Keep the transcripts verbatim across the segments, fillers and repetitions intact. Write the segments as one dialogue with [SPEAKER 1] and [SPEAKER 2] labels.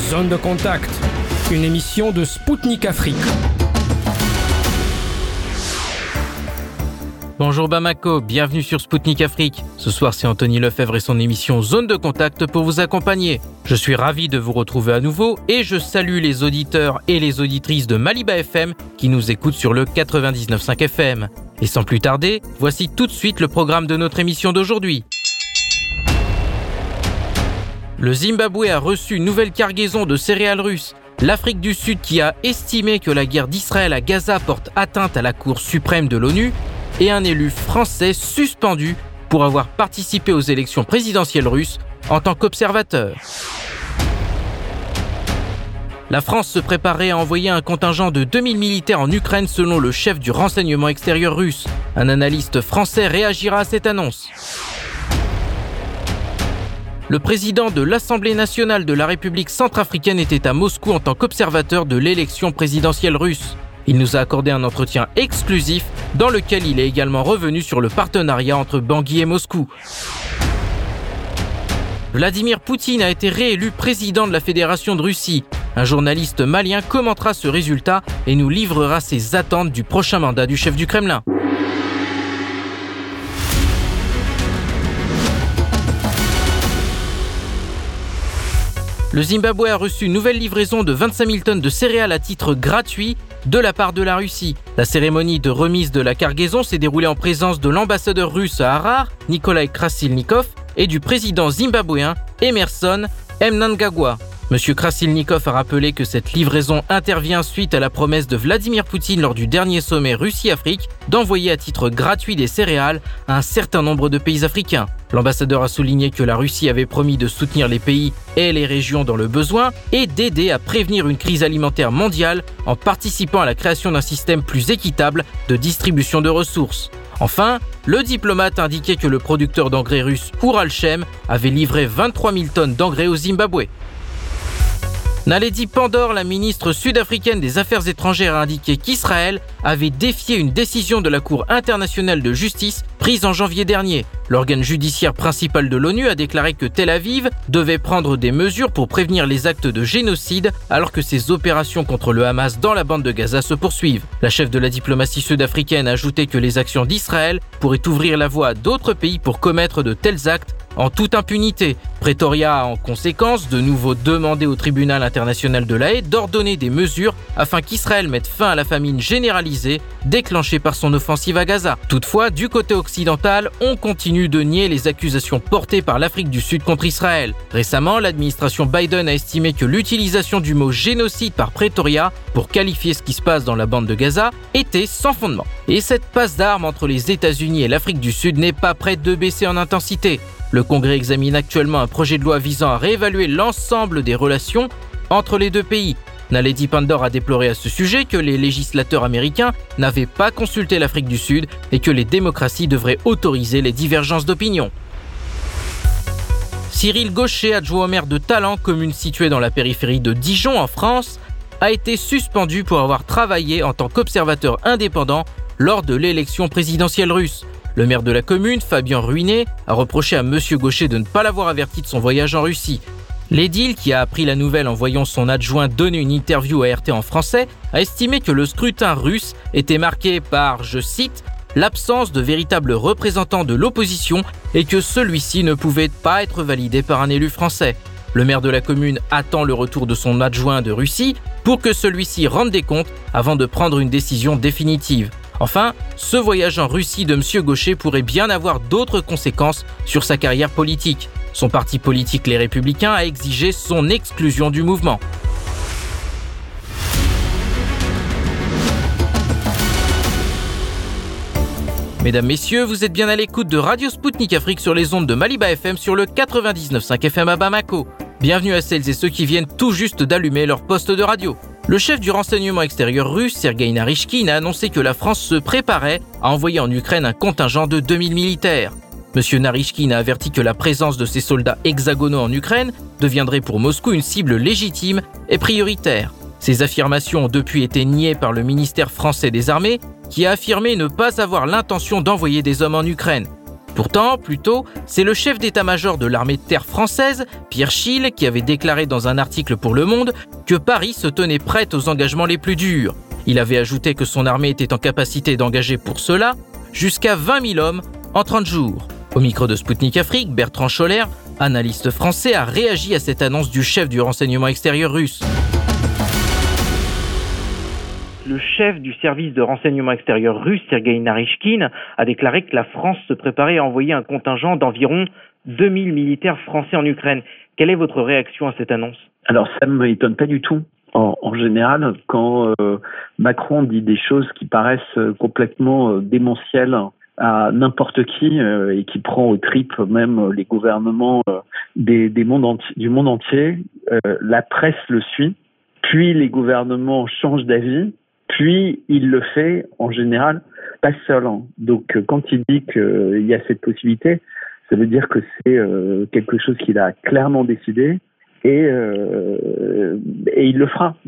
[SPEAKER 1] Zone de contact, une émission de Spoutnik Afrique.
[SPEAKER 2] Bonjour Bamako, bienvenue sur Spoutnik Afrique. Ce soir, c'est Anthony Lefebvre et son émission Zone de contact pour vous accompagner. Je suis ravi de vous retrouver à nouveau et je salue les auditeurs et les auditrices de Maliba F M qui nous écoutent sur le quatre-vingt-dix-neuf virgule cinq F M. Et sans plus tarder, voici tout de suite le programme de notre émission d'aujourd'hui. Le Zimbabwe a reçu une nouvelle cargaison de céréales russes. L'Afrique du Sud qui a estimé que la guerre d'Israël à Gaza porte atteinte à la Cour suprême de l'ONU et un élu français suspendu pour avoir participé aux élections présidentielles russes en tant qu'observateur. La France se préparait à envoyer un contingent de deux mille militaires en Ukraine selon le chef du renseignement extérieur russe. Un analyste français réagira à cette annonce. Le président de l'Assemblée nationale de la République centrafricaine était à Moscou en tant qu'observateur de l'élection présidentielle russe. Il nous a accordé un entretien exclusif dans lequel il est également revenu sur le partenariat entre Bangui et Moscou. Vladimir Poutine a été réélu président de la Fédération de Russie. Un journaliste malien commentera ce résultat et nous livrera ses attentes du prochain mandat du chef du Kremlin. Le Zimbabwe a reçu une nouvelle livraison de vingt-cinq mille tonnes de céréales à titre gratuit de la part de la Russie. La cérémonie de remise de la cargaison s'est déroulée en présence de l'ambassadeur russe à Harare, Nikolai Krasilnikov, et du président zimbabwéen Emmerson Mnangagwa. Monsieur Krasilnikov a rappelé que cette livraison intervient suite à la promesse de Vladimir Poutine lors du dernier sommet Russie-Afrique d'envoyer à titre gratuit des céréales à un certain nombre de pays africains. L'ambassadeur a souligné que la Russie avait promis de soutenir les pays et les régions dans le besoin et d'aider à prévenir une crise alimentaire mondiale en participant à la création d'un système plus équitable de distribution de ressources. Enfin, le diplomate indiquait que le producteur d'engrais russe Uralchem avait livré vingt-trois mille tonnes d'engrais au Zimbabwe. Naledi Pandor, la ministre sud-africaine des Affaires étrangères, a indiqué qu'Israël avait défié une décision de la Cour internationale de justice prise en janvier dernier. L'organe judiciaire principal de l'ONU a déclaré que Tel Aviv devait prendre des mesures pour prévenir les actes de génocide alors que ses opérations contre le Hamas dans la bande de Gaza se poursuivent. La chef de la diplomatie sud-africaine a ajouté que les actions d'Israël pourraient ouvrir la voie à d'autres pays pour commettre de tels actes en toute impunité. Pretoria a en conséquence de nouveau demandé au tribunal international de La Haye d'ordonner des mesures afin qu'Israël mette fin à la famine généralisée déclenchée par son offensive à Gaza. Toutefois, du côté occidental, on continue de nier les accusations portées par l'Afrique du Sud contre Israël. Récemment, l'administration Biden a estimé que l'utilisation du mot génocide par Pretoria pour qualifier ce qui se passe dans la bande de Gaza était sans fondement. Et cette passe d'armes entre les États-Unis et l'Afrique du Sud n'est pas prête de baisser en intensité. Le Congrès examine actuellement un projet de loi visant à réévaluer l'ensemble des relations entre les deux pays. Naledi Pandor a déploré à ce sujet que les législateurs américains n'avaient pas consulté l'Afrique du Sud et que les démocraties devraient autoriser les divergences d'opinion. Cyril Gaucher, adjoint au maire de Talent, commune située dans la périphérie de Dijon en France, a été suspendu pour avoir travaillé en tant qu'observateur indépendant lors de l'élection présidentielle russe. Le maire de la commune, Fabien Ruinet, a reproché à M. Gaucher de ne pas l'avoir averti de son voyage en Russie. L'édile, qui a appris la nouvelle en voyant son adjoint donner une interview à R T en français, a estimé que le scrutin russe était marqué par, je cite, « l'absence de véritables représentants de l'opposition et que celui-ci ne pouvait pas être validé par un élu français ». Le maire de la commune attend le retour de son adjoint de Russie pour que celui-ci rende des comptes avant de prendre une décision définitive. Enfin, ce voyage en Russie de M. Gaucher pourrait bien avoir d'autres conséquences sur sa carrière politique. Son parti politique, Les Républicains, a exigé son exclusion du mouvement. Mesdames, Messieurs, vous êtes bien à l'écoute de Radio Spoutnik Afrique sur les ondes de Maliba F M sur le quatre-vingt-dix-neuf virgule cinq F M à Bamako. Bienvenue à celles et ceux qui viennent tout juste d'allumer leur poste de radio. Le chef du renseignement extérieur russe, Sergueï Narychkine, a annoncé que la France se préparait à envoyer en Ukraine un contingent de deux mille militaires. M. Narychkine a averti que la présence de ces soldats hexagonaux en Ukraine deviendrait pour Moscou une cible légitime et prioritaire. Ces affirmations ont depuis été niées par le ministère français des Armées, qui a affirmé ne pas avoir l'intention d'envoyer des hommes en Ukraine. Pourtant, plus tôt, c'est le chef d'état-major de l'armée de terre française, Pierre Schill, qui avait déclaré dans un article pour Le Monde que Paris se tenait prête aux engagements les plus durs. Il avait ajouté que son armée était en capacité d'engager pour cela jusqu'à vingt mille hommes en trente jours. Au micro de Spoutnik Afrique, Bertrand Scholler, analyste français, a réagi à cette annonce du chef du renseignement extérieur russe.
[SPEAKER 3] Le chef du service de renseignement extérieur russe, Sergueï Narychkine, a déclaré que la France se préparait à envoyer un contingent d'environ deux mille militaires français en Ukraine. Quelle est votre réaction à cette annonce ?
[SPEAKER 4] Alors ça ne m'étonne pas du tout. En, en général, quand euh, Macron dit des choses qui paraissent complètement euh, démentielles à n'importe qui euh, et qui prend aux tripes même les gouvernements euh, des, des mondes enti- du monde entier, euh, la presse le suit, puis les gouvernements changent d'avis, puis il le fait en général pas seul. Donc euh, quand il dit qu'il euh, y a cette possibilité, ça veut dire que c'est euh, quelque chose qu'il a clairement décidé et, euh, et il le fera.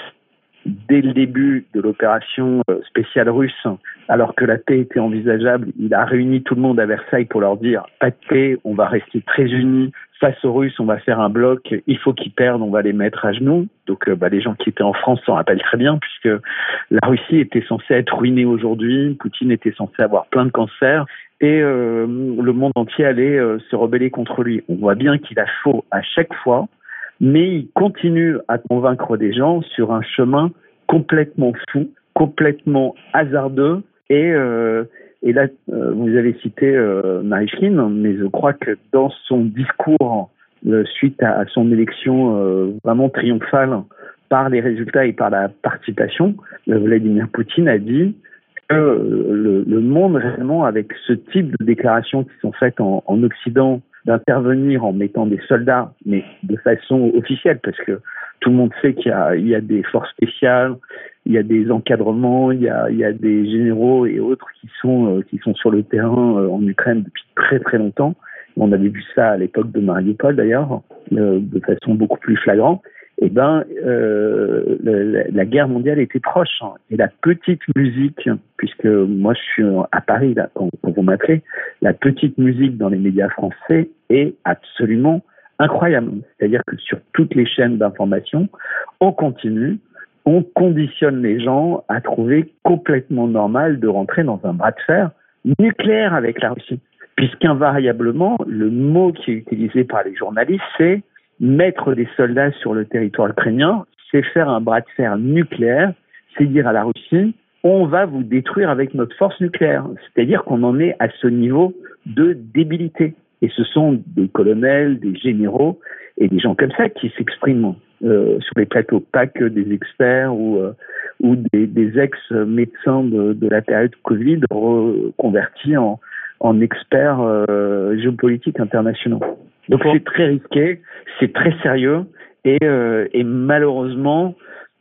[SPEAKER 4] Dès le début de l'opération spéciale russe, alors que la paix était envisageable, il a réuni tout le monde à Versailles pour leur dire « pas de paix, on va rester très unis, face aux Russes, on va faire un bloc, il faut qu'ils perdent, on va les mettre à genoux ». Donc bah, les gens qui étaient en France s'en rappellent très bien, puisque la Russie était censée être ruinée aujourd'hui, Poutine était censé avoir plein de cancers, et euh, le monde entier allait euh, se rebeller contre lui. On voit bien qu'il a faux à chaque fois, mais il continue à convaincre des gens sur un chemin complètement fou, complètement hasardeux. Et, euh, et là, euh, vous avez cité euh, Narychkine, mais je crois que dans son discours, euh, suite à, à son élection euh, vraiment triomphale par les résultats et par la participation, euh, Vladimir Poutine a dit que euh, le, le monde, réellement, avec ce type de déclarations qui sont faites en, en Occident, d'intervenir en mettant des soldats, mais de façon officielle, parce que tout le monde sait qu'il y a, il y a des forces spéciales, il y a des encadrements, il y a, il y a des généraux et autres qui sont, euh, qui sont sur le terrain euh, en Ukraine depuis très très longtemps. On avait vu ça à l'époque de Mariupol d'ailleurs, euh, de façon beaucoup plus flagrante. Eh ben, euh, la, la guerre mondiale était proche. Hein. Et la petite musique, puisque moi je suis à Paris là, quand, quand vous m'appelez, la petite musique dans les médias français est absolument incroyable. C'est-à-dire que sur toutes les chaînes d'information, on continue, on conditionne les gens à trouver complètement normal de rentrer dans un bras de fer nucléaire avec la Russie. Puisqu'invariablement, le mot qui est utilisé par les journalistes, c'est mettre des soldats sur le territoire ukrainien, c'est faire un bras de fer nucléaire, c'est dire à la Russie, on va vous détruire avec notre force nucléaire. C'est-à-dire qu'on en est à ce niveau de débilité. Et ce sont des colonels, des généraux et des gens comme ça qui s'expriment euh, sur les plateaux, pas que des experts ou, euh, ou des, des ex-médecins de, de la période Covid reconvertis en, en experts euh, géopolitiques internationaux. Donc c'est très risqué, c'est très sérieux et, euh, et malheureusement,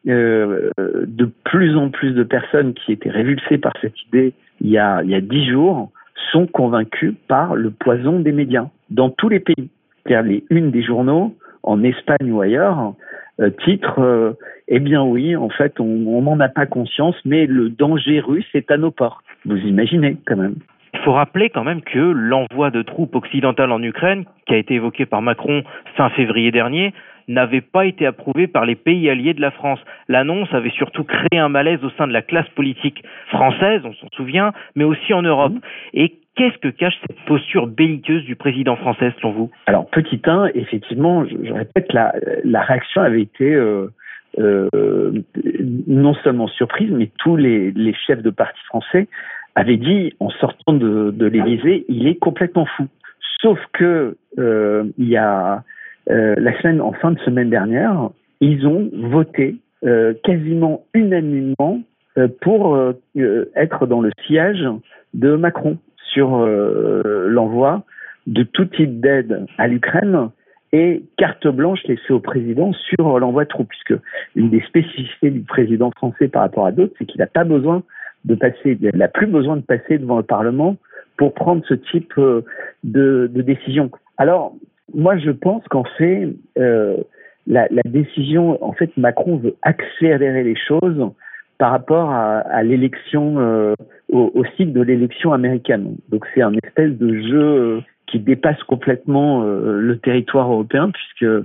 [SPEAKER 4] euh, de plus en plus de personnes qui étaient révulsées par cette idée il y a, il y a dix jours sont convaincus par le poison des médias dans tous les pays. C'est-à-dire les unes des journaux, en Espagne ou ailleurs, euh, titrent euh, « Eh bien oui, en fait, on n'en a pas conscience, mais le danger russe est à nos portes. » Vous imaginez quand même.
[SPEAKER 3] Il faut rappeler quand même que l'envoi de troupes occidentales en Ukraine, qui a été évoqué par Macron fin février dernier, n'avait pas été approuvé par les pays alliés de la France. L'annonce avait surtout créé un malaise au sein de la classe politique française, on s'en souvient, mais aussi en Europe. Et qu'est-ce que cache cette posture belliqueuse du président français, selon vous ?
[SPEAKER 4] Alors, petit un, effectivement, je, je répète, la, la réaction avait été euh, euh, non seulement surprise, mais tous les, les chefs de parti français avaient dit, en sortant de, de l'Élysée, il est complètement fou. Sauf que euh, il y a euh, la semaine, en fin de semaine dernière, ils ont voté euh, quasiment unanimement euh, pour euh, être dans le sillage de Macron sur euh, l'envoi de tout type d'aide à l'Ukraine et carte blanche laissée au président sur l'envoi de troupes, puisque une des spécificités du président français par rapport à d'autres, c'est qu'il n'a pas besoin de passer, il n'a plus besoin de passer devant le Parlement pour prendre ce type euh, de, de décision. Alors, moi, je pense qu'en fait, euh, la, la décision, en fait, Macron veut accélérer les choses par rapport à, à l'élection euh, au, au cycle de l'élection américaine. Donc c'est un espèce de jeu euh, qui dépasse complètement euh, le territoire européen, puisque euh,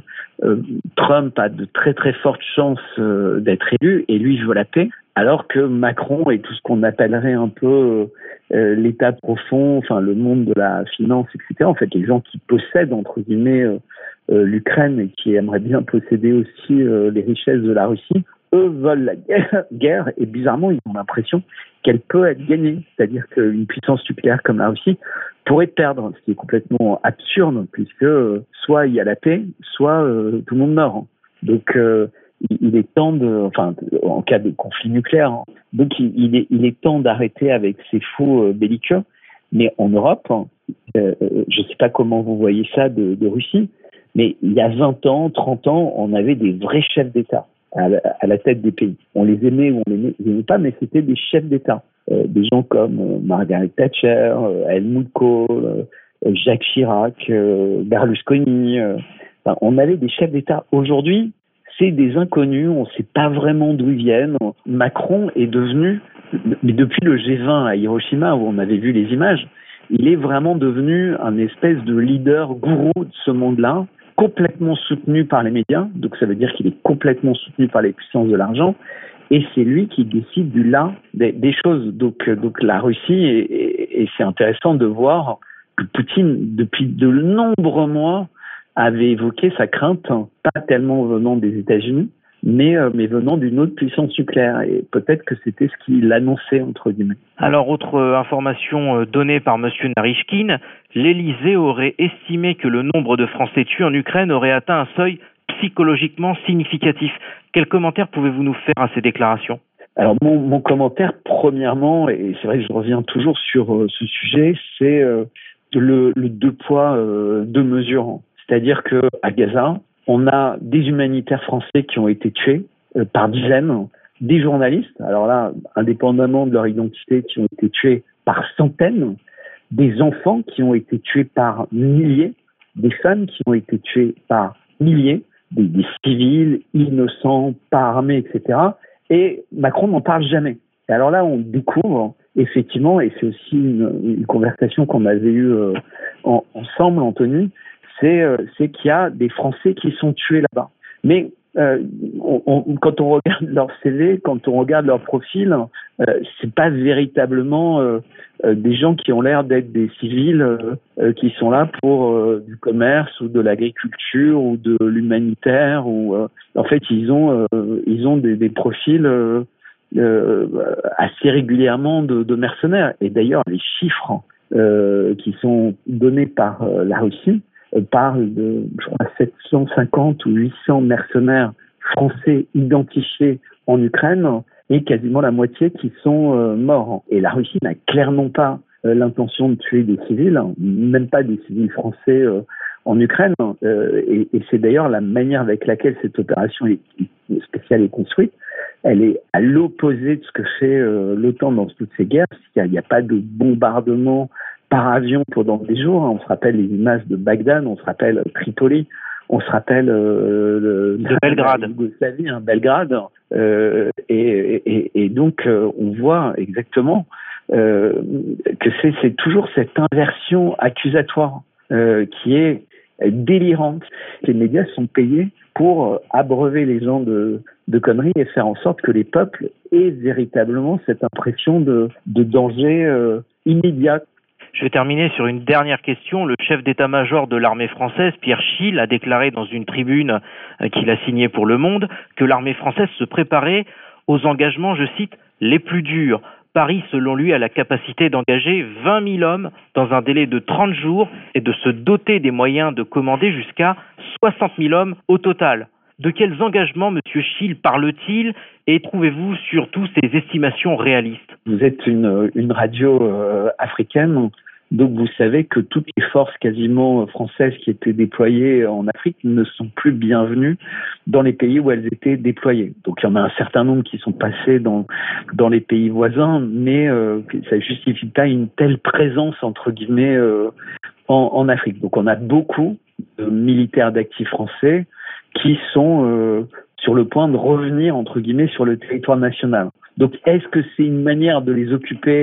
[SPEAKER 4] Trump a de très très fortes chances euh, d'être élu, et lui veut la paix, alors que Macron et tout ce qu'on appellerait un peu euh, l'État profond, enfin le monde de la finance, et cetera. En fait, les gens qui possèdent, entre guillemets, euh, euh, l'Ukraine et qui aimeraient bien posséder aussi euh, les richesses de la Russie, eux veulent la guerre, guerre, et bizarrement, ils ont l'impression qu'elle peut être gagnée. C'est-à-dire qu'une puissance nucléaire comme la Russie pourrait perdre, ce qui est complètement absurde, puisque euh, soit il y a la paix, soit euh, tout le monde meurt. Donc, euh, il, il est temps de, enfin, en cas de conflit nucléaire, hein, donc il, il, est, il est temps d'arrêter avec ces fous euh, belliqueux. Mais en Europe, euh, je ne sais pas comment vous voyez ça de, de Russie, mais il y a vingt ans, trente ans, on avait des vrais chefs d'État à la, à la tête des pays. On les aimait ou on les aimait pas, mais c'était des chefs d'État. Euh, des gens comme euh, Margaret Thatcher, euh, Helmut Kohl, euh, Jacques Chirac, euh, Berlusconi. Euh, enfin, on avait des chefs d'État. Aujourd'hui, c'est des inconnus, on ne sait pas vraiment d'où ils viennent. Macron est devenu, mais depuis le G vingt à Hiroshima, où on avait vu les images, il est vraiment devenu un espèce de leader gourou de ce monde-là, complètement soutenu par les médias, donc ça veut dire qu'il est complètement soutenu par les puissances de l'argent, et c'est lui qui décide du là des, des choses. Donc, donc la Russie, et, et, et c'est intéressant de voir que Poutine, depuis de nombreux mois, avait évoqué sa crainte, pas tellement venant des États-Unis, mais, euh, mais venant d'une autre puissance nucléaire. Et peut-être que c'était ce qu'il annonçait, entre guillemets.
[SPEAKER 3] Alors, autre euh, information euh, donnée par M. Narishkin, l'Élysée aurait estimé que le nombre de Français tués en Ukraine aurait atteint un seuil psychologiquement significatif. Quel commentaire pouvez-vous nous faire à ces déclarations ?
[SPEAKER 4] Alors, mon, mon commentaire, premièrement, et c'est vrai que je reviens toujours sur euh, ce sujet, c'est euh, le, le deux poids, euh, deux mesures. C'est-à-dire qu'à Gaza, on a des humanitaires français qui ont été tués euh, par dizaines, des journalistes, alors là, indépendamment de leur identité, qui ont été tués par centaines, des enfants qui ont été tués par milliers, des femmes qui ont été tuées par milliers, des, des civils innocents, pas armés, et cetera. Et Macron n'en parle jamais. Et alors là, on découvre, effectivement, et c'est aussi une, une conversation qu'on avait eue euh, en, ensemble, Anthony, c'est, euh, c'est qu'il y a des Français qui sont tués là-bas. Mais euh, on, on, quand on regarde leur C V, quand on regarde leur profil, euh, c'est pas véritablement euh, euh, des gens qui ont l'air d'être des civils euh, euh, qui sont là pour euh, du commerce ou de l'agriculture ou de l'humanitaire. Ou euh, en fait, ils ont euh, ils ont des, des profils euh, euh, assez régulièrement de, de mercenaires. Et d'ailleurs, les chiffres euh, qui sont donnés par euh, la Russie parle de, je crois, sept cent cinquante ou huit cents mercenaires français identifiés en Ukraine et quasiment la moitié qui sont euh, morts. Et la Russie n'a clairement pas euh, l'intention de tuer des civils, même pas des civils français euh, en Ukraine. Euh, et, et c'est d'ailleurs la manière avec laquelle cette opération est, spéciale est construite. Elle est à l'opposé de ce que fait euh, l'OTAN dans toutes ces guerres. Il n'y a, a pas de bombardement par avion pendant des jours. On se rappelle les images de Bagdad, on se rappelle Tripoli, on se rappelle euh, le,
[SPEAKER 3] de Belgrade,
[SPEAKER 4] la Yougoslavie, hein, Belgrade, euh, et, et, et donc euh, on voit exactement euh, que c'est, c'est toujours cette inversion accusatoire euh, qui est délirante. Les médias sont payés pour abreuver les gens de, de conneries et faire en sorte que les peuples aient véritablement cette impression de, de danger euh, immédiat.
[SPEAKER 3] Je vais terminer sur une dernière question. Le chef d'état-major de l'armée française, Pierre Schill, a déclaré dans une tribune qu'il a signée pour Le Monde que l'armée française se préparait aux engagements, je cite, les plus durs. Paris, selon lui, a la capacité d'engager vingt mille hommes dans un délai de trente jours et de se doter des moyens de commander jusqu'à soixante mille hommes au total. De quels engagements M. Schill parle-t-il et trouvez-vous surtout ces estimations réalistes ?
[SPEAKER 4] Vous êtes une, une radio euh, africaine, donc vous savez que toutes les forces quasiment françaises qui étaient déployées en Afrique ne sont plus bienvenues dans les pays où elles étaient déployées. Donc il y en a un certain nombre qui sont passés dans, dans les pays voisins, mais euh, ça ne justifie pas une telle présence, entre guillemets, euh, en, en Afrique. Donc on a beaucoup de militaires d'actifs français qui sont euh, sur le point de revenir, entre guillemets, sur le territoire national. Donc, est-ce que c'est une manière de les occuper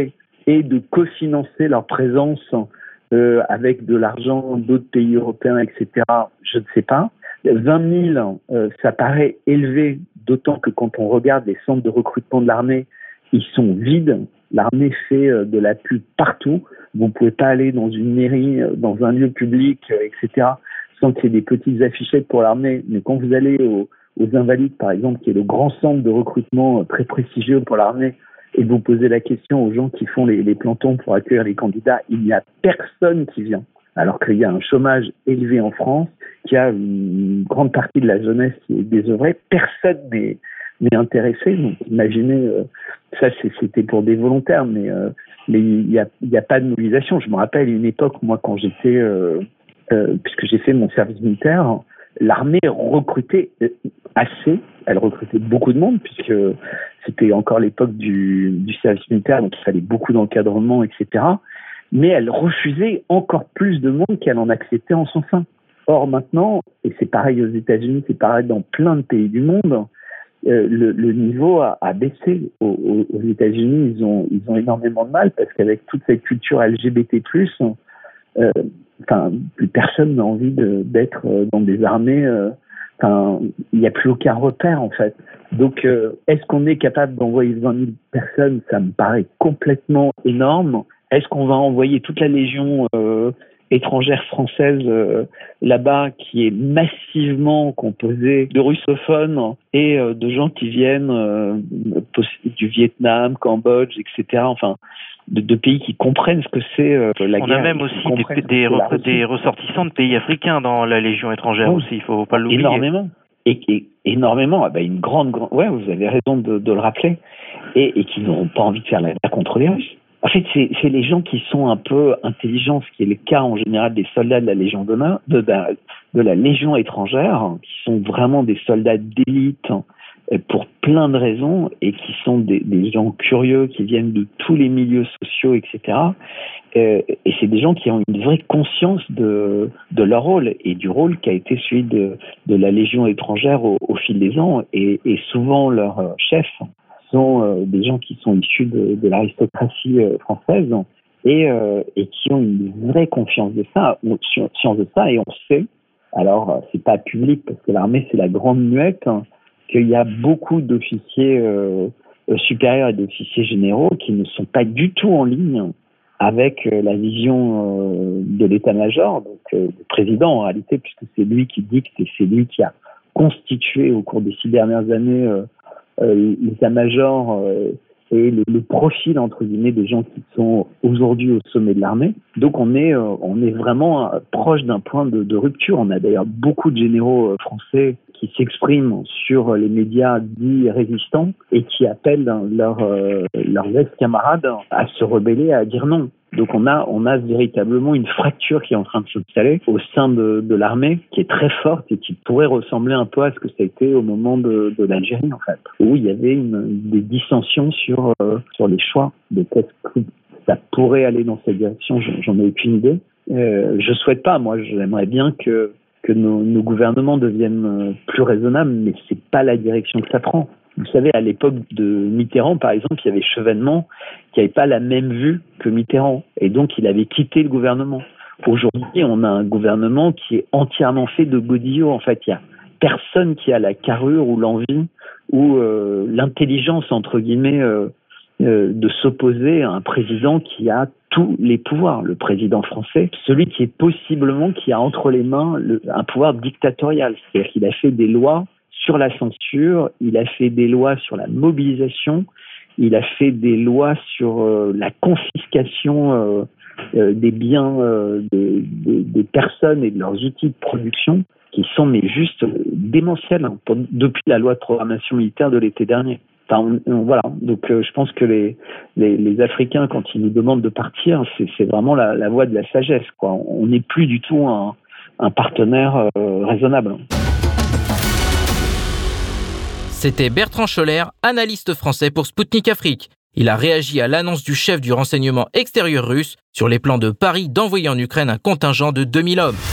[SPEAKER 4] et de cofinancer leur présence euh, avec de l'argent d'autres pays européens, et cetera. Je ne sais pas. vingt mille, euh, ça paraît élevé, d'autant que quand on regarde les centres de recrutement de l'armée, ils sont vides. L'armée fait euh, de la pub partout. Vous ne pouvez pas aller dans une mairie, euh, dans un lieu public, euh, et cetera, sans qu'il y ait des petites affichettes pour l'armée. Mais quand vous allez au, aux Invalides, par exemple, qui est le grand centre de recrutement euh, très prestigieux pour l'armée, et vous posez la question aux gens qui font les, les plantons pour accueillir les candidats, il n'y a personne qui vient. Alors qu'il y a un chômage élevé en France, qu'il y a une grande partie de la jeunesse qui est désœuvrée, personne n'est, n'est intéressé. Donc imaginez, euh, ça c'est, c'était pour des volontaires, mais euh, mais il n'y a, il y a pas de mobilisation. Je me rappelle une époque, moi, quand j'étais, euh, euh, puisque j'ai fait mon service militaire, l'armée recrutait assez, elle recrutait beaucoup de monde, puisque c'était encore l'époque du, du service militaire, donc il fallait beaucoup d'encadrement, et cetera. Mais elle refusait encore plus de monde qu'elle en acceptait en son sein. Or maintenant, et c'est pareil aux États-Unis, c'est pareil dans plein de pays du monde, euh, le, le niveau a, a baissé. Aux, aux États-Unis, ils ont, ils ont énormément de mal parce qu'avec toute cette culture L G B T plus, euh, enfin, plus personne n'a envie de, d'être dans des armées. Euh, enfin, il n'y a plus aucun repère en fait. Donc, euh, est-ce qu'on est capable d'envoyer vingt mille personnes? Ça me paraît complètement énorme. Est-ce qu'on va envoyer toute la légion euh, étrangère française euh, là-bas, qui est massivement composée de russophones et euh, de gens qui viennent euh, du Vietnam, Cambodge, et cetera. Enfin, de, de pays qui comprennent ce que c'est euh, la
[SPEAKER 3] On
[SPEAKER 4] guerre.
[SPEAKER 3] On a même aussi des, des, re, des ressortissants de pays africains dans la légion étrangère oh, aussi, il ne faut pas l'oublier.
[SPEAKER 4] Énormément. Et, et énormément. Ah ben une grande, grande. Ouais, vous avez raison de, de le rappeler. Et, et qui n'auront pas envie de faire la guerre contre les Russes. En fait, c'est, c'est les gens qui sont un peu intelligents, ce qui est le cas en général des soldats de la Légion d'honneur, de, de, de la Légion étrangère, qui sont vraiment des soldats d'élite pour plein de raisons et qui sont des, des gens curieux, qui viennent de tous les milieux sociaux, et cetera. Et, et c'est des gens qui ont une vraie conscience de, de leur rôle et du rôle qui a été celui de, de la Légion étrangère au, au fil des ans. Et, et souvent, leurs chefs sont euh, des gens qui sont issus de, de l'aristocratie euh, française et, euh, et qui ont une vraie confiance de ça, conscience de ça, et on sait, alors c'est pas public parce que l'armée c'est la grande muette, hein, qu'il y a beaucoup d'officiers euh, supérieurs et d'officiers généraux qui ne sont pas du tout en ligne avec euh, la vision euh, de l'état-major, donc euh, du président en réalité, puisque c'est lui qui dicte et c'est lui qui a constitué au cours des six dernières années euh, Euh, l'état-major euh, et le, le profil entre guillemets des gens qui sont aujourd'hui au sommet de l'armée. Donc on est euh, on est vraiment euh, proche d'un point de, de rupture. On a d'ailleurs beaucoup de généraux euh, français qui s'expriment sur les médias dits résistants et qui appellent leurs euh, leurs ex-camarades à se rebeller, à dire non. Donc on a on a véritablement une fracture qui est en train de s'installer au sein de, de l'armée, qui est très forte et qui pourrait ressembler un peu à ce que ça a été au moment de, de l'Algérie en fait, où il y avait une, des dissensions sur euh, sur les choix de qu'est-ce que ça pourrait aller dans cette direction. J'en ai aucune idée. Euh, je souhaite pas. Moi, j'aimerais bien que que nos, nos gouvernements deviennent plus raisonnables, mais c'est pas la direction que ça prend. Vous savez, à l'époque de Mitterrand, par exemple, il y avait Chevènement qui n'avait pas la même vue que Mitterrand. Et donc, il avait quitté le gouvernement. Aujourd'hui, on a un gouvernement qui est entièrement fait de godillots. En fait, il n'y a personne qui a la carrure ou l'envie ou euh, l'intelligence, entre guillemets, euh, euh, de s'opposer à un président qui a tous les pouvoirs. Le président français, celui qui est possiblement, qui a entre les mains le, un pouvoir dictatorial. C'est-à-dire qu'il a fait des lois sur la censure, il a fait des lois sur la mobilisation, il a fait des lois sur euh, la confiscation euh, euh, des biens euh, des, des, des personnes et de leurs outils de production qui sont mais juste démentiels hein, pour, depuis la loi de programmation militaire de l'été dernier. Enfin, on, on, voilà. Donc, euh, je pense que les, les, les Africains, quand ils nous demandent de partir, c'est, c'est vraiment la, la voie de la sagesse, quoi. On n'est plus du tout un, un partenaire euh, raisonnable.
[SPEAKER 2] C'était Bertrand Scholler, analyste français pour Spoutnik Afrique. Il a réagi à l'annonce du chef du renseignement extérieur russe sur les plans de Paris d'envoyer en Ukraine un contingent de deux mille hommes.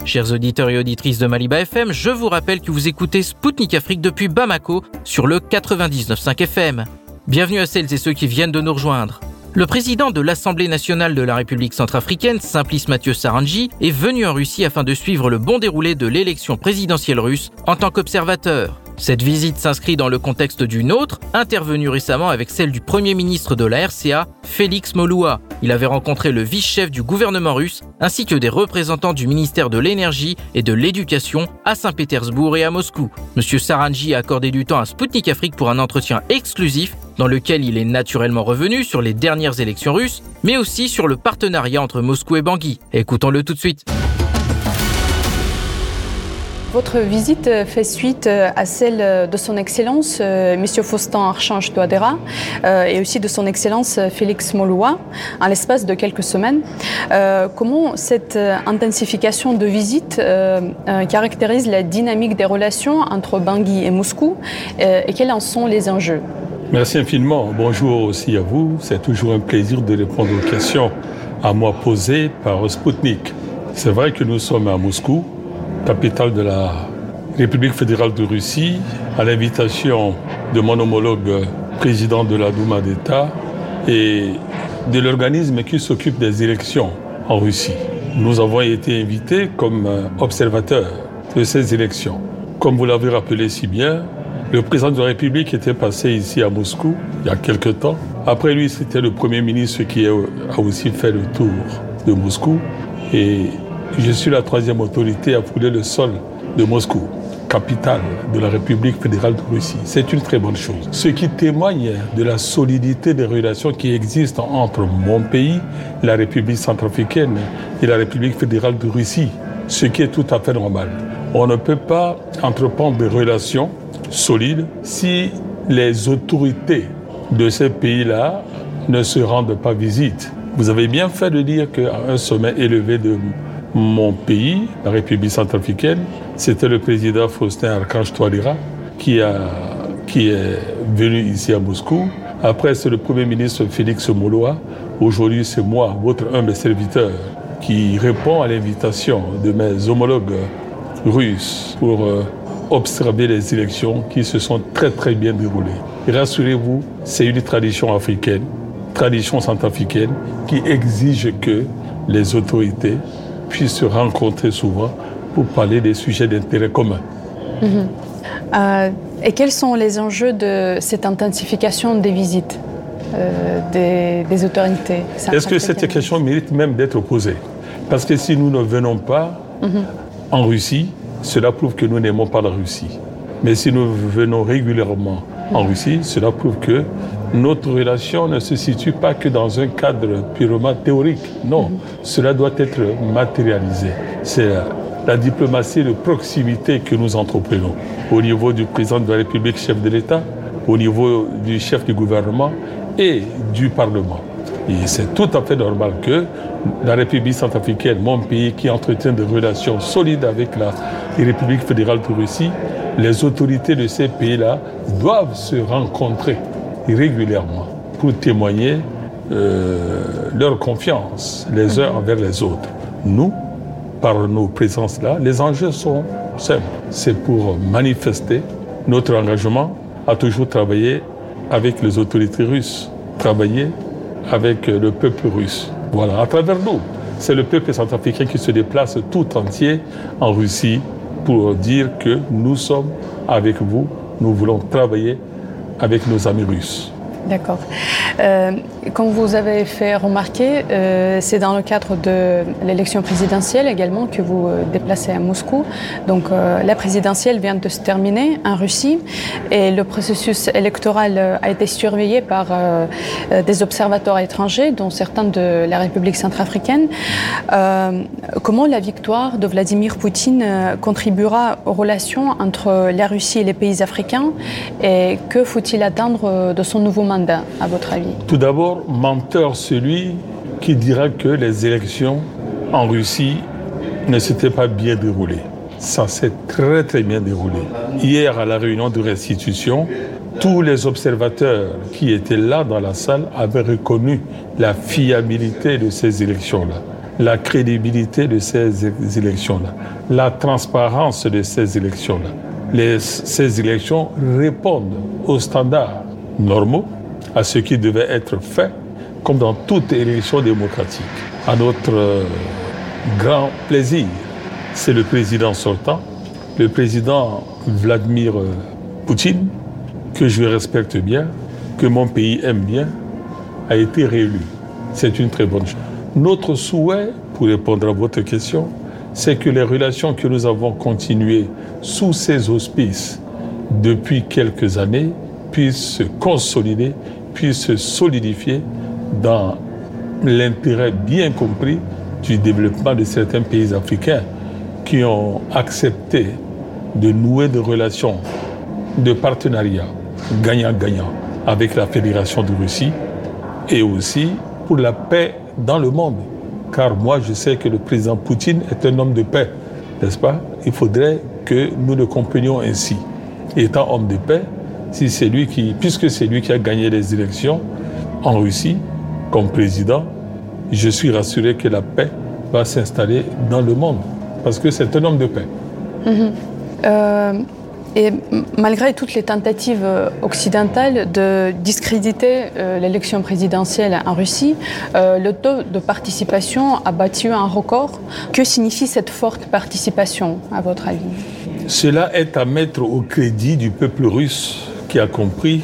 [SPEAKER 2] Chers auditeurs et auditrices de Maliba F M, je vous rappelle que vous écoutez Spoutnik Afrique depuis Bamako sur le quatre-vingt-dix-neuf virgule cinq F M. Bienvenue à celles et ceux qui viennent de nous rejoindre. Le président de l'Assemblée nationale de la République centrafricaine, Simplice Mathieu Sarandji, est venu en Russie afin de suivre le bon déroulé de l'élection présidentielle russe en tant qu'observateur. Cette visite s'inscrit dans le contexte d'une autre, intervenue récemment avec celle du Premier ministre de la R C A, Félix Moloua. Il avait rencontré le vice-chef du gouvernement russe, ainsi que des représentants du ministère de l'Énergie et de l'Éducation à Saint-Pétersbourg et à Moscou. Monsieur Sarandji a accordé du temps à Spoutnik Afrique pour un entretien exclusif dans lequel il est naturellement revenu sur les dernières élections russes, mais aussi sur le partenariat entre Moscou et Bangui. Écoutons-le tout de suite.
[SPEAKER 5] Votre visite fait suite à celle de son Excellence, euh, M. Faustin Archange Touadéra, euh, et aussi de son Excellence Félix Moloua, en l'espace de quelques semaines. Euh, comment cette intensification de visite euh, euh, caractérise la dynamique des relations entre Bangui et Moscou, euh, et quels en sont les enjeux?
[SPEAKER 6] Merci infiniment. Bonjour aussi à vous. C'est toujours un plaisir de répondre aux questions à moi posées par Spoutnik. C'est vrai que nous sommes à Moscou, capitale de la République fédérale de Russie, à l'invitation de mon homologue président de la Douma d'État et de l'organisme qui s'occupe des élections en Russie. Nous avons été invités comme observateurs de ces élections. Comme vous l'avez rappelé si bien, le président de la République était passé ici à Moscou il y a quelque temps. Après lui, c'était le Premier ministre qui a aussi fait le tour de Moscou. Et je suis la troisième autorité à fouler le sol de Moscou, capitale de la République fédérale de Russie. C'est une très bonne chose. Ce qui témoigne de la solidité des relations qui existent entre mon pays, la République centrafricaine et la République fédérale de Russie, ce qui est tout à fait normal. On ne peut pas entreprendre des relations solides si les autorités de ces pays-là ne se rendent pas visite. Vous avez bien fait de dire qu'à un sommet élevé de mon pays, la République centrafricaine, c'était le président Faustin Archange Touadéra qui, a, qui est venu ici à Moscou. Après, c'est le Premier ministre Félix Moloua. Aujourd'hui, c'est moi, votre humble serviteur, qui répond à l'invitation de mes homologues russes pour euh, observer les élections qui se sont très très bien déroulées. Et rassurez-vous, c'est une tradition africaine, tradition centrafricaine, qui exige que les autorités puissent se rencontrer souvent pour parler des sujets d'intérêt commun.
[SPEAKER 5] Mmh. Euh, et quels sont les enjeux de cette intensification des visites euh, des, des autorités?
[SPEAKER 6] Est-ce que cette question mérite même d'être posée? Parce que si nous ne venons pas mmh. en Russie, cela prouve que nous n'aimons pas la Russie. Mais si nous venons régulièrement en Russie, cela prouve que notre relation ne se situe pas que dans un cadre purement théorique. Non, mm-hmm. cela doit être matérialisé. C'est la, la diplomatie de proximité que nous entreprenons au niveau du président de la République, chef de l'État, au niveau du chef du gouvernement et du Parlement. Et c'est tout à fait normal que la République centrafricaine, mon pays qui entretient des relations solides avec la République fédérale de Russie, les autorités de ces pays-là doivent se rencontrer régulièrement pour témoigner euh, leur confiance les uns envers les autres. Nous, par nos présences-là, les enjeux sont simples. C'est pour manifester notre engagement à toujours travailler avec les autorités russes, travailler avec le peuple russe. Voilà, à travers nous, c'est le peuple centrafricain qui se déplace tout entier en Russie pour dire que nous sommes avec vous, nous voulons travailler avec nos amis russes.
[SPEAKER 5] D'accord. Euh, comme vous avez fait remarquer, euh, c'est dans le cadre de l'élection présidentielle également que vous euh, déplacez à Moscou. Donc euh, la présidentielle vient de se terminer en Russie et le processus électoral euh, a été surveillé par euh, euh, des observateurs étrangers, dont certains de la République centrafricaine. Euh, comment la victoire de Vladimir Poutine euh, contribuera aux relations entre la Russie et les pays africains et que faut-il attendre de son nouveau mandat, à votre avis?
[SPEAKER 6] Tout d'abord, menteur celui qui dira que les élections en Russie ne s'étaient pas bien déroulées. Ça s'est très très bien déroulé. Hier, à la réunion de restitution, tous les observateurs qui étaient là dans la salle avaient reconnu la fiabilité de ces élections-là. la crédibilité de ces élections-là, la transparence de ces élections-là. Les, ces élections répondent aux standards normaux, à ce qui devait être fait, comme dans toute élection démocratique. À notre euh, grand plaisir, c'est le président sortant, le président Vladimir Poutine, que je respecte bien, que mon pays aime bien, a été réélu. C'est une très bonne chose. Notre souhait, pour répondre à votre question, c'est que les relations que nous avons continuées sous ces auspices depuis quelques années puissent se consolider, puissent se solidifier dans l'intérêt bien compris du développement de certains pays africains qui ont accepté de nouer des relations de partenariat gagnant-gagnant avec la Fédération de Russie et aussi pour la paix dans le monde. Car moi, je sais que le président Poutine est un homme de paix, n'est-ce pas? Il faudrait que nous le comprenions ainsi. Étant homme de paix, si c'est lui qui, puisque c'est lui qui a gagné les élections en Russie comme président, je suis rassuré que la paix va s'installer dans le monde, parce que c'est un homme de paix.
[SPEAKER 5] Mmh. Euh, et malgré toutes les tentatives occidentales de discréditer euh, l'élection présidentielle en Russie, euh, le taux de participation a battu un record. Que signifie cette forte participation, à votre avis?
[SPEAKER 6] Cela est à mettre au crédit du peuple russe qui a compris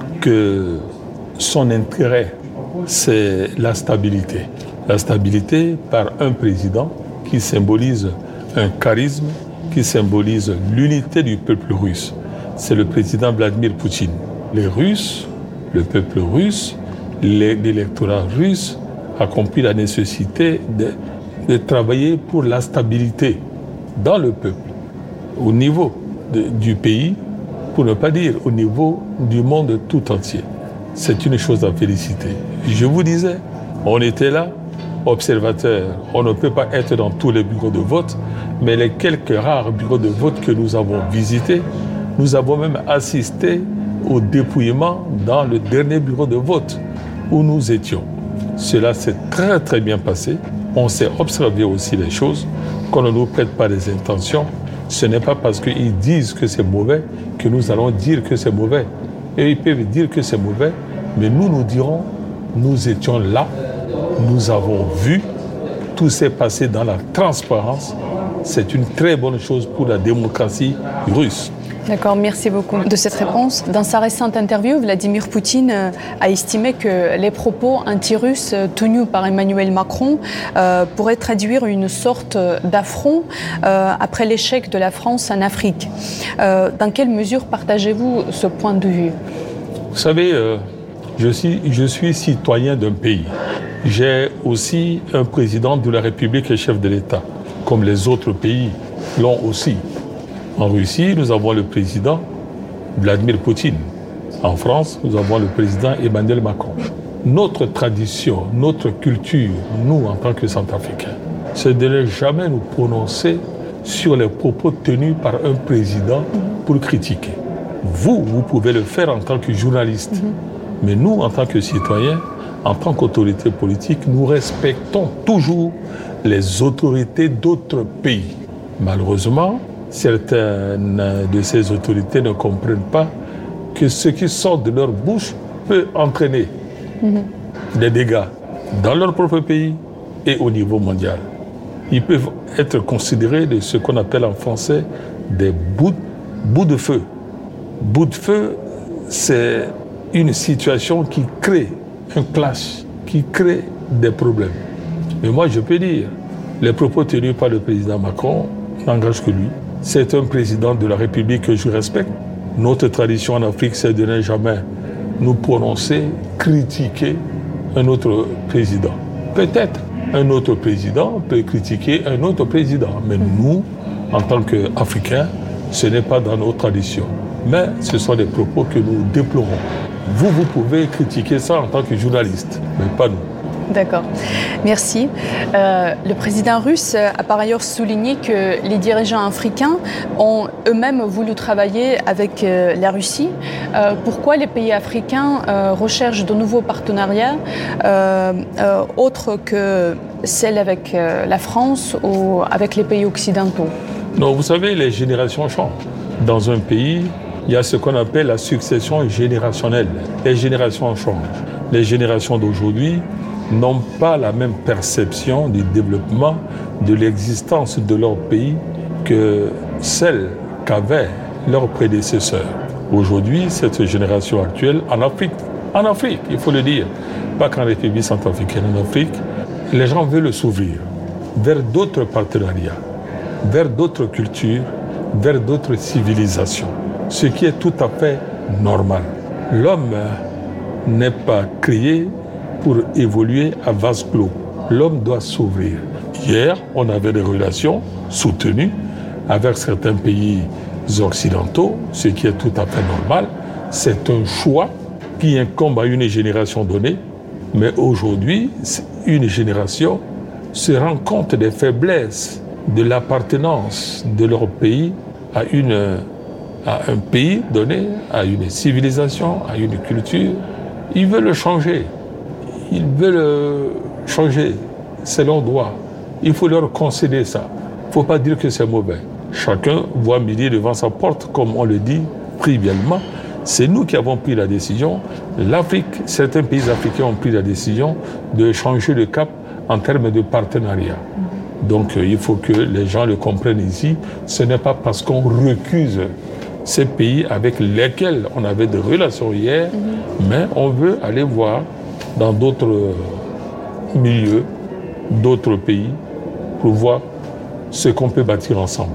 [SPEAKER 6] que son intérêt, c'est la stabilité. La stabilité par un président qui symbolise un charisme, qui symbolise l'unité du peuple russe. C'est le président Vladimir Poutine. Les Russes, le peuple russe, l'électorat russe a compris la nécessité de, de travailler pour la stabilité dans le peuple, au niveau de, du pays, pour ne pas dire au niveau du monde tout entier. C'est une chose à féliciter. Je vous disais, on était là, observateurs. On ne peut pas être dans tous les bureaux de vote, mais les quelques rares bureaux de vote que nous avons visités, nous avons même assisté au dépouillement dans le dernier bureau de vote où nous étions. Cela s'est très très bien passé. On s'est observé aussi les choses, qu'on ne nous prête pas des intentions. Ce n'est pas parce qu'ils disent que c'est mauvais que nous allons dire que c'est mauvais. Et ils peuvent dire que c'est mauvais, mais nous nous dirons, nous étions là, nous avons vu, tout s'est passé dans la transparence. C'est une très bonne chose pour la démocratie russe.
[SPEAKER 5] D'accord, merci beaucoup de cette réponse. Dans sa récente interview, Vladimir Poutine a estimé que les propos anti-russes tenus par Emmanuel Macron euh, pourraient traduire une sorte d'affront euh, après l'échec de la France en Afrique. Euh, dans quelle mesure partagez-vous ce point de vue?
[SPEAKER 6] Vous savez, euh, je suis, je suis citoyen d'un pays. J'ai aussi un président de la République et chef de l'État, comme les autres pays l'ont aussi. En Russie, nous avons le président Vladimir Poutine. En France, nous avons le président Emmanuel Macron. Notre tradition, notre culture, nous, en tant que Centrafricains, c'est de ne jamais nous prononcer sur les propos tenus par un président pour critiquer. Vous, vous pouvez le faire en tant que journaliste. Mm-hmm. Mais nous, en tant que citoyens, en tant qu'autorité politique, nous respectons toujours les autorités d'autres pays. Malheureusement, certaines de ces autorités ne comprennent pas que ce qui sort de leur bouche peut entraîner mmh. des dégâts dans leur propre pays et au niveau mondial. Ils peuvent être considérés de ce qu'on appelle en français des bouts, bouts de feu. Bout de feu, c'est une situation qui crée un clash, qui crée des problèmes. Mais moi, je peux dire, les propos tenus par le président Macron n'engagent que lui. C'est un président de la République que je respecte. Notre tradition en Afrique, c'est de ne jamais nous prononcer, critiquer un autre président. Peut-être un autre président peut critiquer un autre président, mais nous, en tant qu'Africains, ce n'est pas dans nos traditions. Mais ce sont des propos que nous déplorons. Vous, vous pouvez critiquer ça en tant que journaliste, mais pas nous.
[SPEAKER 5] D'accord, merci. Euh, le président russe a par ailleurs souligné que les dirigeants africains ont eux-mêmes voulu travailler avec euh, la Russie. Euh, pourquoi les pays africains euh, recherchent de nouveaux partenariats euh, euh, autres que celles avec euh, la France ou avec les pays occidentaux?
[SPEAKER 6] Non, vous savez, les générations changent. Dans un pays, il y a ce qu'on appelle la succession générationnelle. Les générations changent. Les générations d'aujourd'hui n'ont pas la même perception du développement, de l'existence de leur pays que celle qu'avaient leurs prédécesseurs. Aujourd'hui, cette génération actuelle, en Afrique, en Afrique, il faut le dire, pas qu'en République centrafricaine, en Afrique, les gens veulent s'ouvrir vers d'autres partenariats, vers d'autres cultures, vers d'autres civilisations, ce qui est tout à fait normal. L'homme n'est pas créé pour évoluer à vase clos. L'homme doit s'ouvrir. Hier, on avait des relations soutenues avec certains pays occidentaux, ce qui est tout à fait normal. C'est un choix qui incombe à une génération donnée. Mais aujourd'hui, une génération se rend compte des faiblesses de l'appartenance de leur pays à, une, à un pays donné, à une civilisation, à une culture. Ils veulent changer. Ils veulent changer, c'est leur droit. Il faut leur concéder ça. Il ne faut pas dire que c'est mauvais. Chacun voit midi devant sa porte, comme on le dit trivialement. C'est nous qui avons pris la décision. L'Afrique, certains pays africains ont pris la décision de changer le cap en termes de partenariat. Donc il faut que les gens le comprennent ici. Ce n'est pas parce qu'on recuse ces pays avec lesquels on avait des relations hier, mm-hmm. mais on veut aller voir dans d'autres milieux, d'autres pays, pour voir ce qu'on peut bâtir ensemble,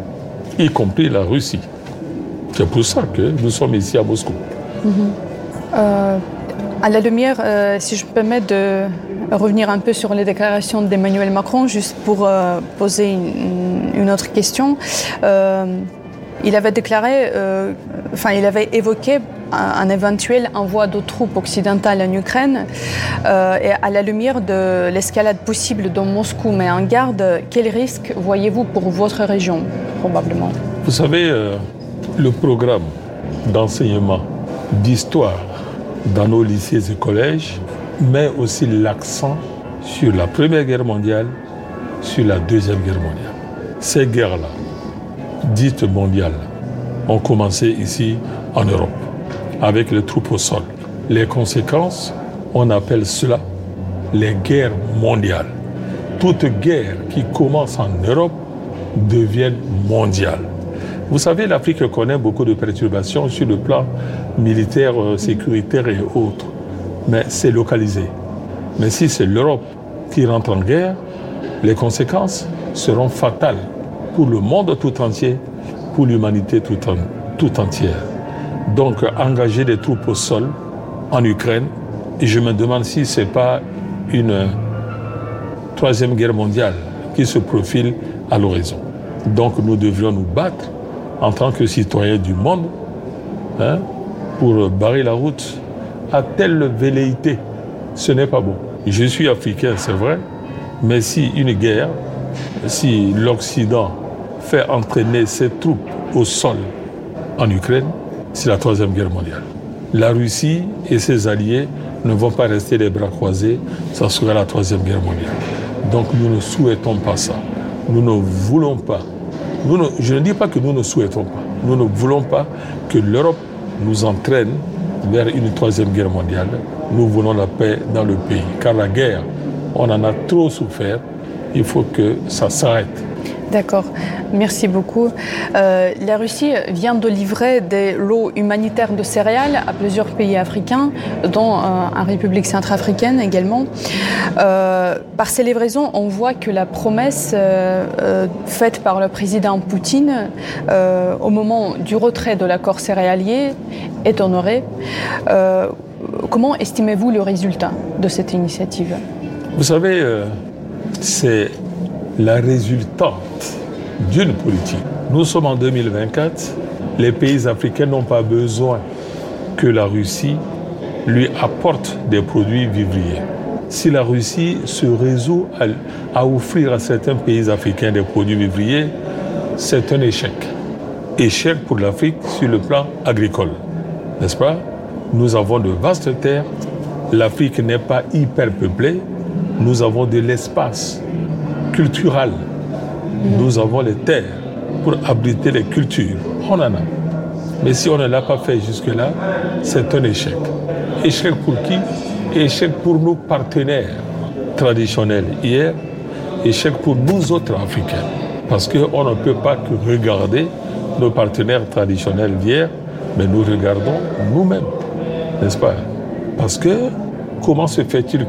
[SPEAKER 6] y compris la Russie. C'est pour ça que nous sommes ici à Moscou.
[SPEAKER 5] Mm-hmm. euh, à la lumière, euh, si je me permets de revenir un peu sur les déclarations d'Emmanuel Macron, juste pour euh, poser une, une autre question. Euh, il avait déclaré, euh, enfin il avait évoqué un éventuel envoi de troupes occidentales en Ukraine euh, et à la lumière de l'escalade possible dans Moscou, mais en garde, quel risque voyez-vous pour votre région, probablement?
[SPEAKER 6] Vous savez, euh, le programme d'enseignement d'histoire dans nos lycées et collèges met aussi l'accent sur la Première Guerre mondiale, sur la Deuxième Guerre mondiale. Ces guerres-là, dites mondiales, ont commencé ici en Europe, avec les troupes au sol. Les conséquences, on appelle cela les guerres mondiales. Toute guerre qui commence en Europe devient mondiale. Vous savez, l'Afrique connaît beaucoup de perturbations sur le plan militaire, sécuritaire et autres, mais c'est localisé. Mais si c'est l'Europe qui rentre en guerre, les conséquences seront fatales pour le monde tout entier, pour l'humanité tout, en, tout entière. Donc, engager des troupes au sol en Ukraine, et je me demande si ce n'est pas une troisième guerre mondiale qui se profile à l'horizon. Donc, nous devrions nous battre en tant que citoyens du monde hein, pour barrer la route à telle velléité. Ce n'est pas bon. Je suis africain, c'est vrai, mais si une guerre, si l'Occident fait entraîner ses troupes au sol en Ukraine, c'est la troisième guerre mondiale. La Russie et ses alliés ne vont pas rester les bras croisés, ça sera la troisième guerre mondiale. Donc nous ne souhaitons pas ça. Nous ne voulons pas. Nous ne, je ne dis pas que nous ne souhaitons pas. Nous ne voulons pas que l'Europe nous entraîne vers une troisième guerre mondiale. Nous voulons la paix dans le pays. Car la guerre, on en a trop souffert. Il faut que ça s'arrête.
[SPEAKER 5] D'accord, merci beaucoup. Euh, la Russie vient de livrer des lots humanitaires de céréales à plusieurs pays africains, dont euh, en République centrafricaine également. Euh, par ces livraisons, on voit que la promesse euh, euh, faite par le président Poutine euh, au moment du retrait de l'accord céréalier est honorée. Euh, comment estimez-vous le résultat de cette initiative?
[SPEAKER 6] Vous savez, euh, c'est la résultante d'une politique. Nous sommes en deux mille vingt-quatre, les pays africains n'ont pas besoin que la Russie lui apporte des produits vivriers. si la Russie se résout à, à offrir à certains pays africains des produits vivriers, c'est un échec. Échec pour l'Afrique sur le plan agricole, n'est-ce pas? Nous avons de vastes terres, l'Afrique n'est pas hyper peuplée, nous avons de l'espace culturel, nous avons les terres pour abriter les cultures, on en a. Mais si on ne l'a pas fait jusque-là, c'est un échec. Échec pour qui? Échec pour nos partenaires traditionnels hier, échec pour nous autres Africains. Parce qu'on ne peut pas que regarder nos partenaires traditionnels d'hier, mais nous regardons nous-mêmes, n'est-ce pas? Parce que comment se fait-il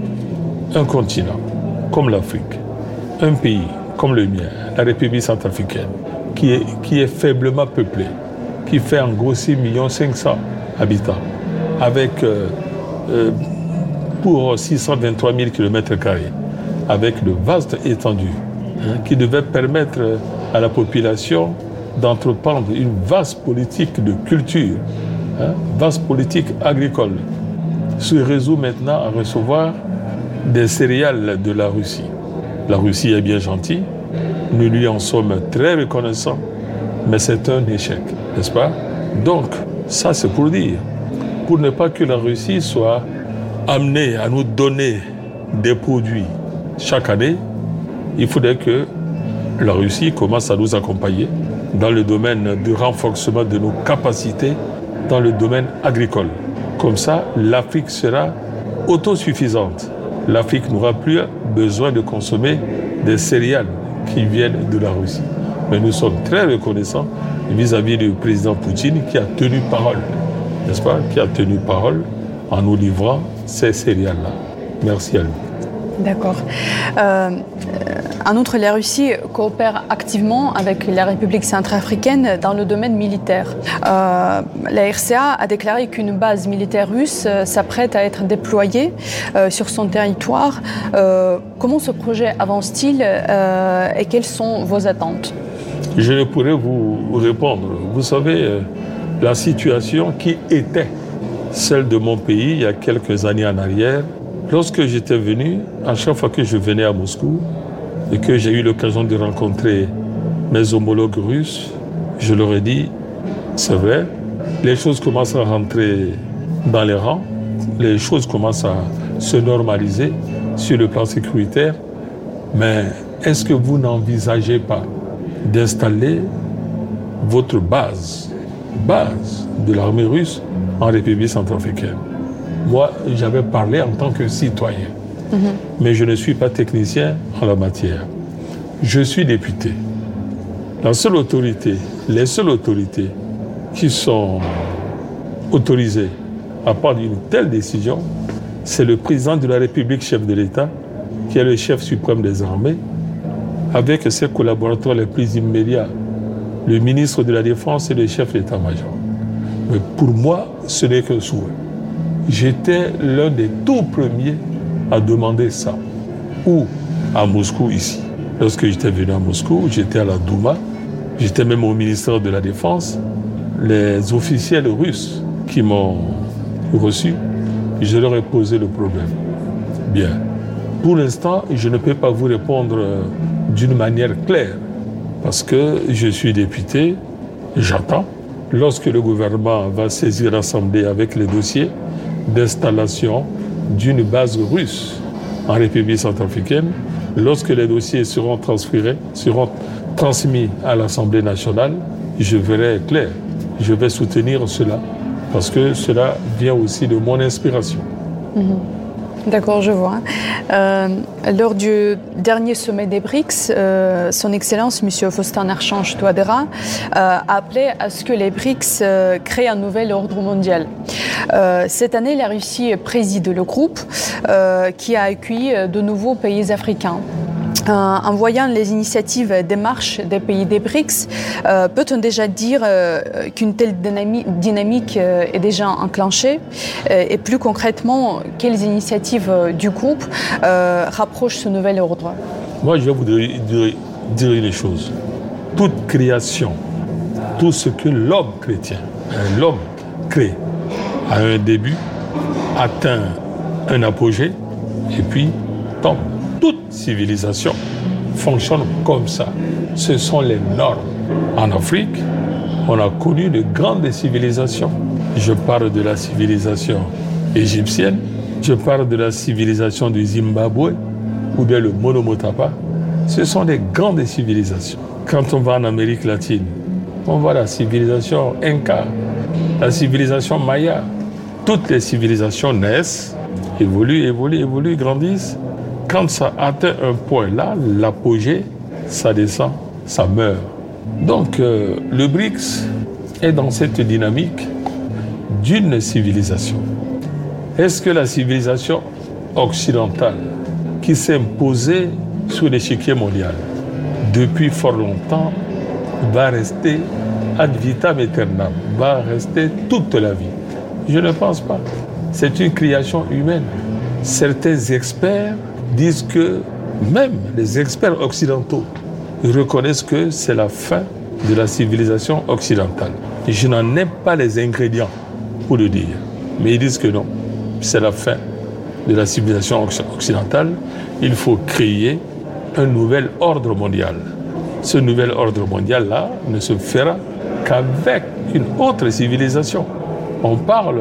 [SPEAKER 6] qu'un continent comme l'Afrique, un pays comme le mien, la République centrafricaine, qui est, qui est faiblement peuplé, qui fait en gros six millions cinq cents habitants, avec euh, euh, pour six cent vingt-trois mille kilomètres carrés, avec de vastes étendues, hein, qui devaient permettre à la population d'entreprendre une vaste politique de culture, hein, vaste politique agricole, se résout maintenant à recevoir des céréales de la Russie. La Russie est bien gentille, nous lui en sommes très reconnaissants, mais c'est un échec, n'est-ce pas? Donc, ça c'est pour dire, pour ne pas que la Russie soit amenée à nous donner des produits chaque année, il faudrait que la Russie commence à nous accompagner dans le domaine du renforcement de nos capacités dans le domaine agricole. Comme ça, l'Afrique sera autosuffisante. L'Afrique n'aura plus besoin de consommer des céréales qui viennent de la Russie. Mais nous sommes très reconnaissants vis-à-vis du président Poutine qui a tenu parole, n'est-ce pas? Qui a tenu parole en nous livrant ces céréales-là. Merci à lui.
[SPEAKER 5] D'accord. Euh, en outre, la Russie coopère activement avec la République centrafricaine dans le domaine militaire. Euh, la R C A a déclaré qu'une base militaire russe s'apprête à être déployée euh, sur son territoire. Euh, comment ce projet avance-t-il euh, et quelles sont vos attentes?
[SPEAKER 6] Je ne pourrais vous répondre. Vous savez, euh, la situation qui était celle de mon pays il y a quelques années en arrière, lorsque j'étais venu, à chaque fois que je venais à Moscou et que j'ai eu l'occasion de rencontrer mes homologues russes, je leur ai dit, c'est vrai, les choses commencent à rentrer dans les rangs, les choses commencent à se normaliser sur le plan sécuritaire, mais est-ce que vous n'envisagez pas d'installer votre base, base de l'armée russe en République centrafricaine? Moi, j'avais parlé en tant que citoyen, mmh. mais je ne suis pas technicien en la matière. Je suis député. La seule autorité, les seules autorités qui sont autorisées à prendre une telle décision, c'est le président de la République, chef de l'État, qui est le chef suprême des armées, avec ses collaborateurs les plus immédiats, le ministre de la Défense et le chef d'état-major. Mais pour moi, ce n'est qu'un souhait. J'étais l'un des tout premiers à demander ça. Ou à Moscou, ici. Lorsque j'étais venu à Moscou, j'étais à la Douma, j'étais même au ministère de la Défense. Les officiels russes qui m'ont reçu, je leur ai posé le problème. Bien. Pour l'instant, je ne peux pas vous répondre d'une manière claire, parce que je suis député, j'attends. Lorsque le gouvernement va saisir l'Assemblée avec les dossiers d'installation d'une base russe en République centrafricaine, lorsque les dossiers seront transférés, seront transmis à l'Assemblée nationale, je verrai clair. Je vais soutenir cela, parce que cela vient aussi de mon inspiration.
[SPEAKER 5] Mmh. D'accord, je vois. Euh, lors du dernier sommet des BRICS, euh, son Excellence, M. Faustin-Archange Touadéra, euh, a appelé à ce que les BRICS euh, créent un nouvel ordre mondial. Euh, cette année, la Russie préside le groupe euh, qui a accueilli de nouveaux pays africains. Euh, en voyant les initiatives et démarches des pays des BRICS, euh, peut-on déjà dire euh, qu'une telle dynamique, dynamique euh, est déjà enclenchée euh, et plus concrètement, quelles initiatives euh, du groupe euh, rapprochent ce nouvel ordre?
[SPEAKER 6] Moi, je vais vous dire, dire, dire une chose. Toute création, tout ce que l'homme chrétien, l'homme crée, a un début, atteint un apogée et puis tombe. Toute civilisation fonctionne comme ça. Ce sont les normes. En Afrique, on a connu de grandes civilisations. Je parle de la civilisation égyptienne, je parle de la civilisation du Zimbabwe ou bien le Monomotapa. Ce sont des grandes civilisations. Quand on va en Amérique latine, on voit la civilisation Inca, la civilisation Maya. Toutes les civilisations naissent, évoluent, évoluent, évoluent, grandissent. Quand ça atteint un point là, l'apogée, ça descend, ça meurt. Donc euh, le B R I C S est dans cette dynamique d'une civilisation. Est-ce que la civilisation occidentale qui s'est imposée sur l'échiquier mondial depuis fort longtemps va rester ad vitam aeternam, va rester toute la vie? Je ne pense pas. C'est une création humaine. Certains experts disent que, même les experts occidentaux, reconnaissent que c'est la fin de la civilisation occidentale. Je n'en ai pas les ingrédients pour le dire, mais ils disent que non, c'est la fin de la civilisation occidentale. Il faut créer un nouvel ordre mondial. Ce nouvel ordre mondial-là ne se fera qu'avec une autre civilisation. On parle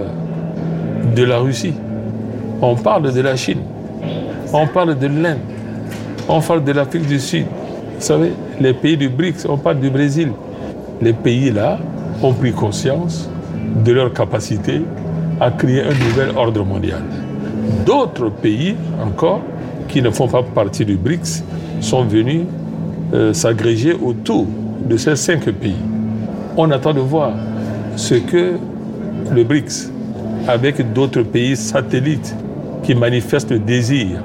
[SPEAKER 6] de la Russie, on parle de la Chine, on parle de l'Inde, on parle de l'Afrique du Sud. Vous savez, les pays du B R I C S, on parle du Brésil. Les pays-là ont pris conscience de leur capacité à créer un nouvel ordre mondial. D'autres pays encore, qui ne font pas partie du B R I C S, sont venus euh, s'agréger autour de ces cinq pays. On attend de voir ce que le B R I C S, avec d'autres pays satellites qui manifestent le désir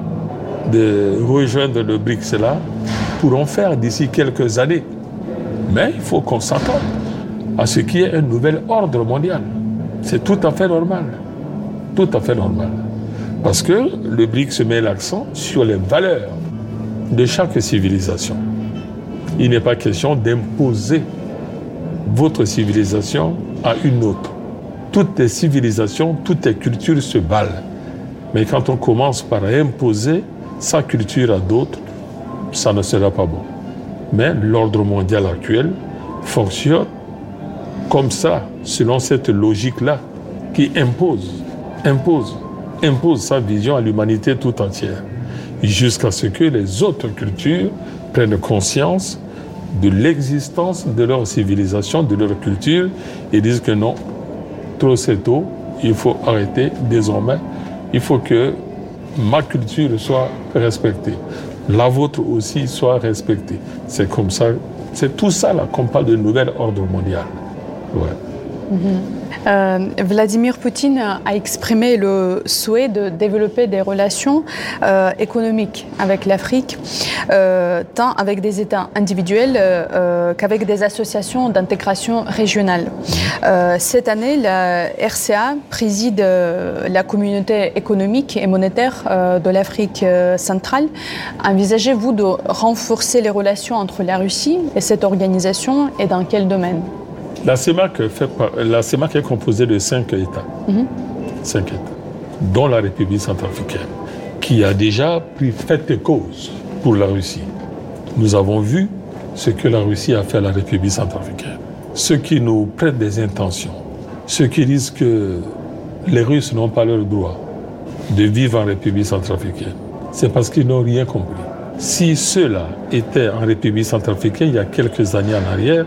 [SPEAKER 6] de rejoindre le B R I C S-là, pourront faire d'ici quelques années. Mais il faut qu'on s'attende à ce qu'il y ait un nouvel ordre mondial. C'est tout à fait normal. Tout à fait normal. Parce que le B R I C S met l'accent sur les valeurs de chaque civilisation. Il n'est pas question d'imposer votre civilisation à une autre. Toutes les civilisations, toutes les cultures se valent. Mais quand on commence par imposer sa culture à d'autres, ça ne sera pas bon. Mais l'ordre mondial actuel fonctionne comme ça, selon cette logique-là, qui impose, impose, impose sa vision à l'humanité tout entière, jusqu'à ce que les autres cultures prennent conscience de l'existence de leur civilisation, de leur culture, et disent que non, trop c'est tôt, il faut arrêter désormais, il faut que ma culture soit respectée, la vôtre aussi soit respectée. C'est comme ça, c'est tout ça là qu'on parle de nouvel ordre mondial. Ouais.
[SPEAKER 5] Mm-hmm. Euh, Vladimir Poutine a exprimé le souhait de développer des relations euh, économiques avec l'Afrique, euh, tant avec des États individuels euh, qu'avec des associations d'intégration régionale. Euh, cette année, la R C A préside euh, la communauté économique et monétaire euh, de l'Afrique euh, centrale. Envisagez-vous de renforcer les relations entre la Russie et cette organisation, et dans quel domaine?
[SPEAKER 6] La CEMAC, fait par, la CEMAC est composée de cinq États, mm-hmm. cinq États, dont la République centrafricaine, qui a déjà pris fait et cause pour la Russie. Nous avons vu ce que la Russie a fait à la République centrafricaine. Ceux qui nous prêtent des intentions, ceux qui disent que les Russes n'ont pas leur droit de vivre en République centrafricaine, c'est parce qu'ils n'ont rien compris. Si ceux-là étaient en République centrafricaine il y a quelques années en arrière,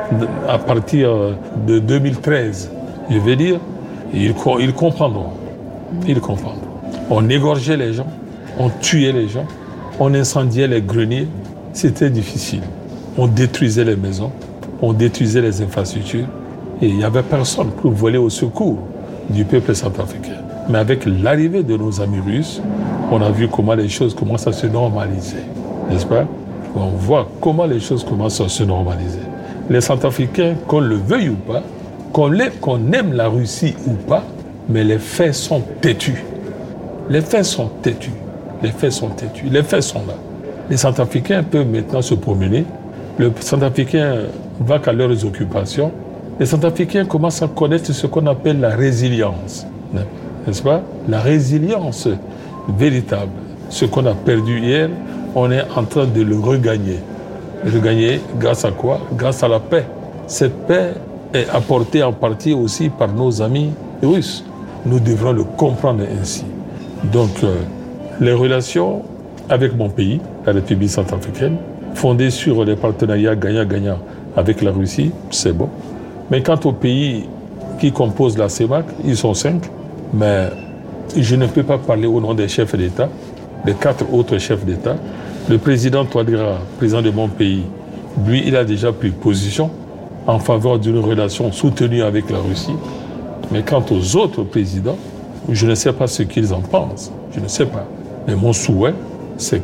[SPEAKER 6] à partir de deux mille treize, je veux dire, ils, ils comprendront. Ils comprendront. On égorgeait les gens, on tuait les gens, on incendiait les greniers. C'était difficile. On détruisait les maisons, on détruisait les infrastructures. Et il n'y avait personne pour voler au secours du peuple centrafricain. Mais avec l'arrivée de nos amis russes, on a vu comment les choses commencent à se normaliser, n'est-ce pas? On voit comment les choses commencent à se normaliser. Les Centrafricains, qu'on le veuille ou pas, qu'on qu'on aime la Russie ou pas, mais les faits sont têtus. Les faits sont têtus. Les faits sont têtus. Les faits sont là. Les Centrafricains peuvent maintenant se promener. Le Centrafricain va qu'à leurs occupations. Les Centrafricains commencent à connaître ce qu'on appelle la résilience, n'est-ce pas? La résilience véritable, Ce qu'on a perdu hier, on est en train de le regagner. Regagner grâce à quoi? Grâce à la paix. Cette paix est apportée en partie aussi par nos amis russes. Nous devrons le comprendre ainsi. Donc, euh, les relations avec mon pays, la République centrafricaine, fondées sur les partenariats gagnant-gagnant avec la Russie, c'est bon. Mais quant aux pays qui composent la CEMAC, ils sont cinq, mais je ne peux pas parler au nom des chefs d'État, des quatre autres chefs d'État. Le président Touadéra, président de mon pays, lui, il a déjà pris position en faveur d'une relation soutenue avec la Russie. Mais quant aux autres présidents, je ne sais pas ce qu'ils en pensent. Je ne sais pas. Mais mon souhait, c'est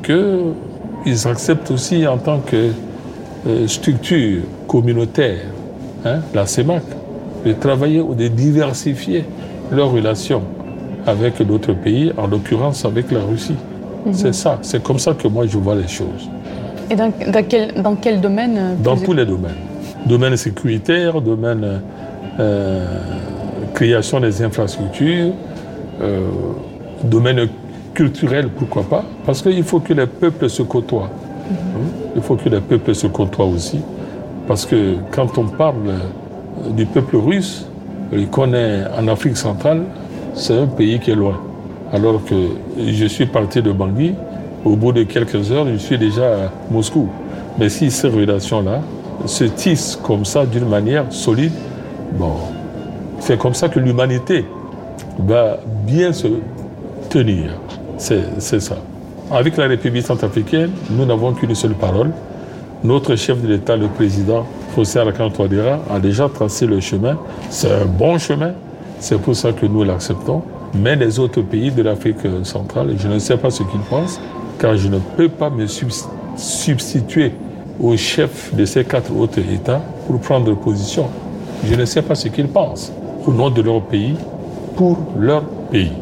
[SPEAKER 6] qu'ils acceptent aussi en tant que euh, structure communautaire, hein, la CEMAC, de travailler ou de diversifier leurs relations avec d'autres pays, en l'occurrence avec la Russie. Mm-hmm. C'est ça, c'est comme ça que moi je vois les choses.
[SPEAKER 5] Et dans, dans, quel, dans quel domaine?
[SPEAKER 6] Dans tous les domaines. Domaine sécuritaire, domaine euh, création des infrastructures, euh, domaine culturel, pourquoi pas, parce qu'il faut que les peuples se côtoient. Mm-hmm. Il faut que les peuples se côtoient aussi, parce que quand on parle du peuple russe, qu'on est en Afrique centrale, c'est un pays qui est loin. Alors que je suis parti de Bangui, au bout de quelques heures, je suis déjà à Moscou. Mais si ces relations-là se tissent comme ça, d'une manière solide, bon, c'est comme ça que l'humanité va bien se tenir. C'est, c'est ça. Avec la République centrafricaine, nous n'avons qu'une seule parole. Notre chef de l'État, le président Faustin Archange Touadéra, a déjà tracé le chemin. C'est un bon chemin. C'est pour ça que nous l'acceptons. Mais les autres pays de l'Afrique centrale, je ne sais pas ce qu'ils pensent, car je ne peux pas me substituer au chef de ces quatre autres États pour prendre position. Je ne sais pas ce qu'ils pensent au nom de leur pays, pour leur pays.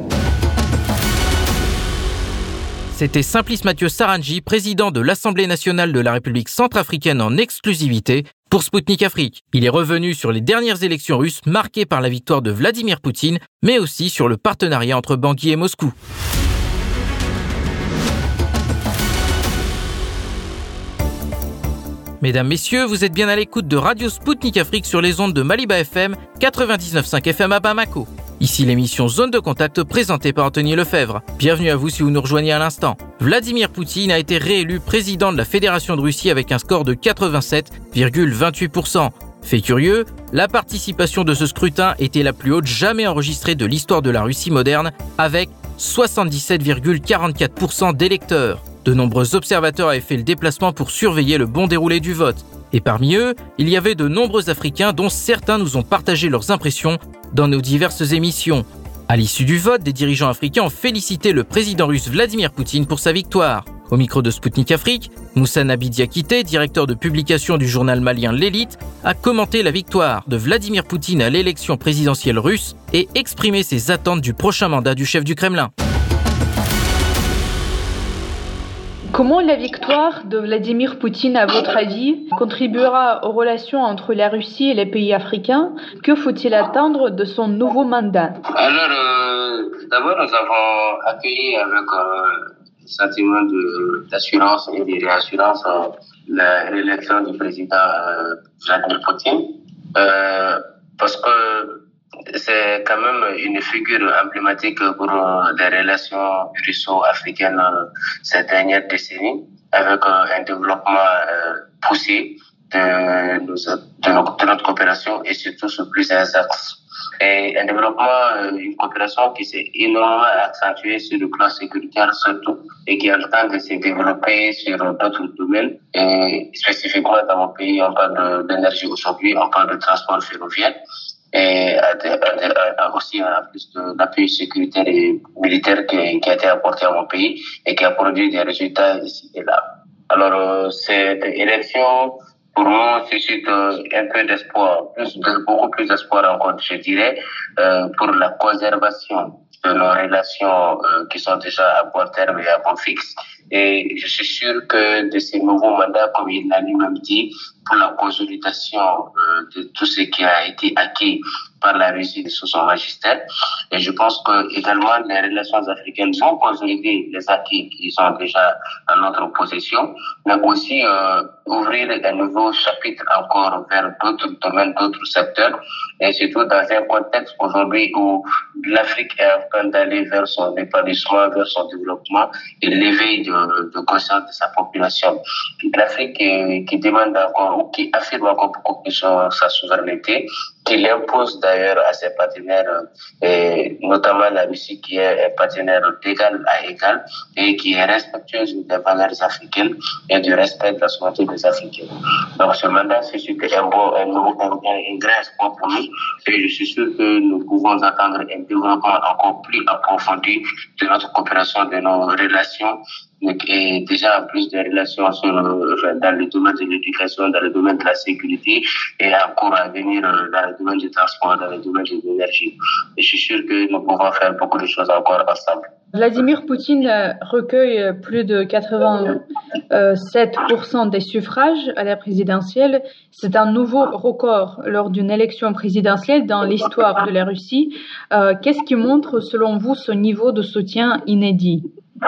[SPEAKER 2] C'était Simplice Mathieu Sarandji, président de l'Assemblée nationale de la République centrafricaine en exclusivité pour Spoutnik Afrique. Il est revenu sur les dernières élections russes marquées par la victoire de Vladimir Poutine, mais aussi sur le partenariat entre Bangui et Moscou. Mesdames, Messieurs, vous êtes bien à l'écoute de Radio Spoutnik Afrique sur les ondes de Maliba F M, quatre-vingt-dix-neuf virgule cinq F M à Bamako. Ici l'émission Zone de Contact présentée par Anthony Lefebvre. Bienvenue à vous si vous nous rejoignez à l'instant. Vladimir Poutine a été réélu président de la Fédération de Russie avec un score de quatre-vingt-sept virgule vingt-huit pour cent. Fait curieux, la participation de ce scrutin était la plus haute jamais enregistrée de l'histoire de la Russie moderne, avec soixante-dix-sept virgule quarante-quatre pour cent d'électeurs. De nombreux observateurs avaient fait le déplacement pour surveiller le bon déroulé du vote. Et parmi eux, il y avait de nombreux Africains dont certains nous ont partagé leurs impressions dans nos diverses émissions. À l'issue du vote, des dirigeants africains ont félicité le président russe Vladimir Poutine pour sa victoire. Au micro de Spoutnik Afrique, Moussa Nabi Diakité, directeur de publication du journal malien L'Élite, a commenté la victoire de Vladimir Poutine à l'élection présidentielle russe et exprimé ses attentes du prochain mandat du chef du Kremlin.
[SPEAKER 7] Comment la victoire de Vladimir Poutine, à votre avis, contribuera aux relations entre la Russie et les pays africains? Que faut-il attendre de son nouveau mandat?
[SPEAKER 8] Alors, euh, d'abord, nous avons accueilli avec euh, un sentiment de, d'assurance et de réassurance euh, la réélection du président euh, Vladimir Poutine, euh, parce que c'est quand même une figure emblématique pour les relations russo-africaines ces dernières décennies, avec un développement poussé de, nos, de, notre, de notre coopération et surtout sur plusieurs axes. Et un développement, une coopération qui s'est énormément accentuée sur le plan sécuritaire surtout et qui est en train de se développer sur d'autres domaines. Et spécifiquement dans mon pays, on parle d'énergie aujourd'hui, on parle de transport ferroviaire. Et aussi en plus de l'appui sécuritaire et militaire qui, qui a été apporté à mon pays et qui a produit des résultats ici et là. Alors cette élection pour moi suscite un peu d'espoir, plus de, beaucoup plus d'espoir encore, je dirais, euh, pour la conservation de nos relations euh, qui sont déjà à bon terme et à bon fixe. Et je suis sûr que de ces nouveaux mandats, comme il l'a lui-même dit, pour la consolidation euh, de tout ce qui a été acquis par la Russie sous son magistère. Et je pense que également les relations africaines vont consolider les acquis qui sont déjà à notre possession, mais aussi euh, ouvrir un nouveau chapitre encore vers d'autres domaines, d'autres secteurs, et surtout dans un contexte aujourd'hui où l'Afrique est en train d'aller vers son épanouissement, vers son développement et l'éveil de, de conscience de sa population. L'Afrique qui, qui demande encore, ou qui affirme encore beaucoup plus sa souveraineté, qui l'impose d'ailleurs à ses partenaires, et notamment la Russie qui est un partenaire d'égal à égal et qui est respectueuse des valeurs africaines et du respect de la souveraineté des Africains. Donc ce mandat, c'est sûr qu'un bon, un, un, un grand espoir pour nous, et je suis sûr que nous pouvons attendre un développement encore plus approfondi de notre coopération, de nos relations, et déjà en plus des relations sur, dans le domaine de l'éducation, dans le domaine de la sécurité, et encore à venir dans le domaine du transport, dans le domaine de l'énergie. Et je suis sûr que nous pouvons faire beaucoup de choses encore ensemble.
[SPEAKER 7] Vladimir Poutine recueille plus de quatre-vingt-sept pour cent des suffrages à la présidentielle. C'est un nouveau record lors d'une élection présidentielle dans l'histoire de la Russie. Euh, qu'est-ce qui montre, selon vous, ce niveau de soutien inédit?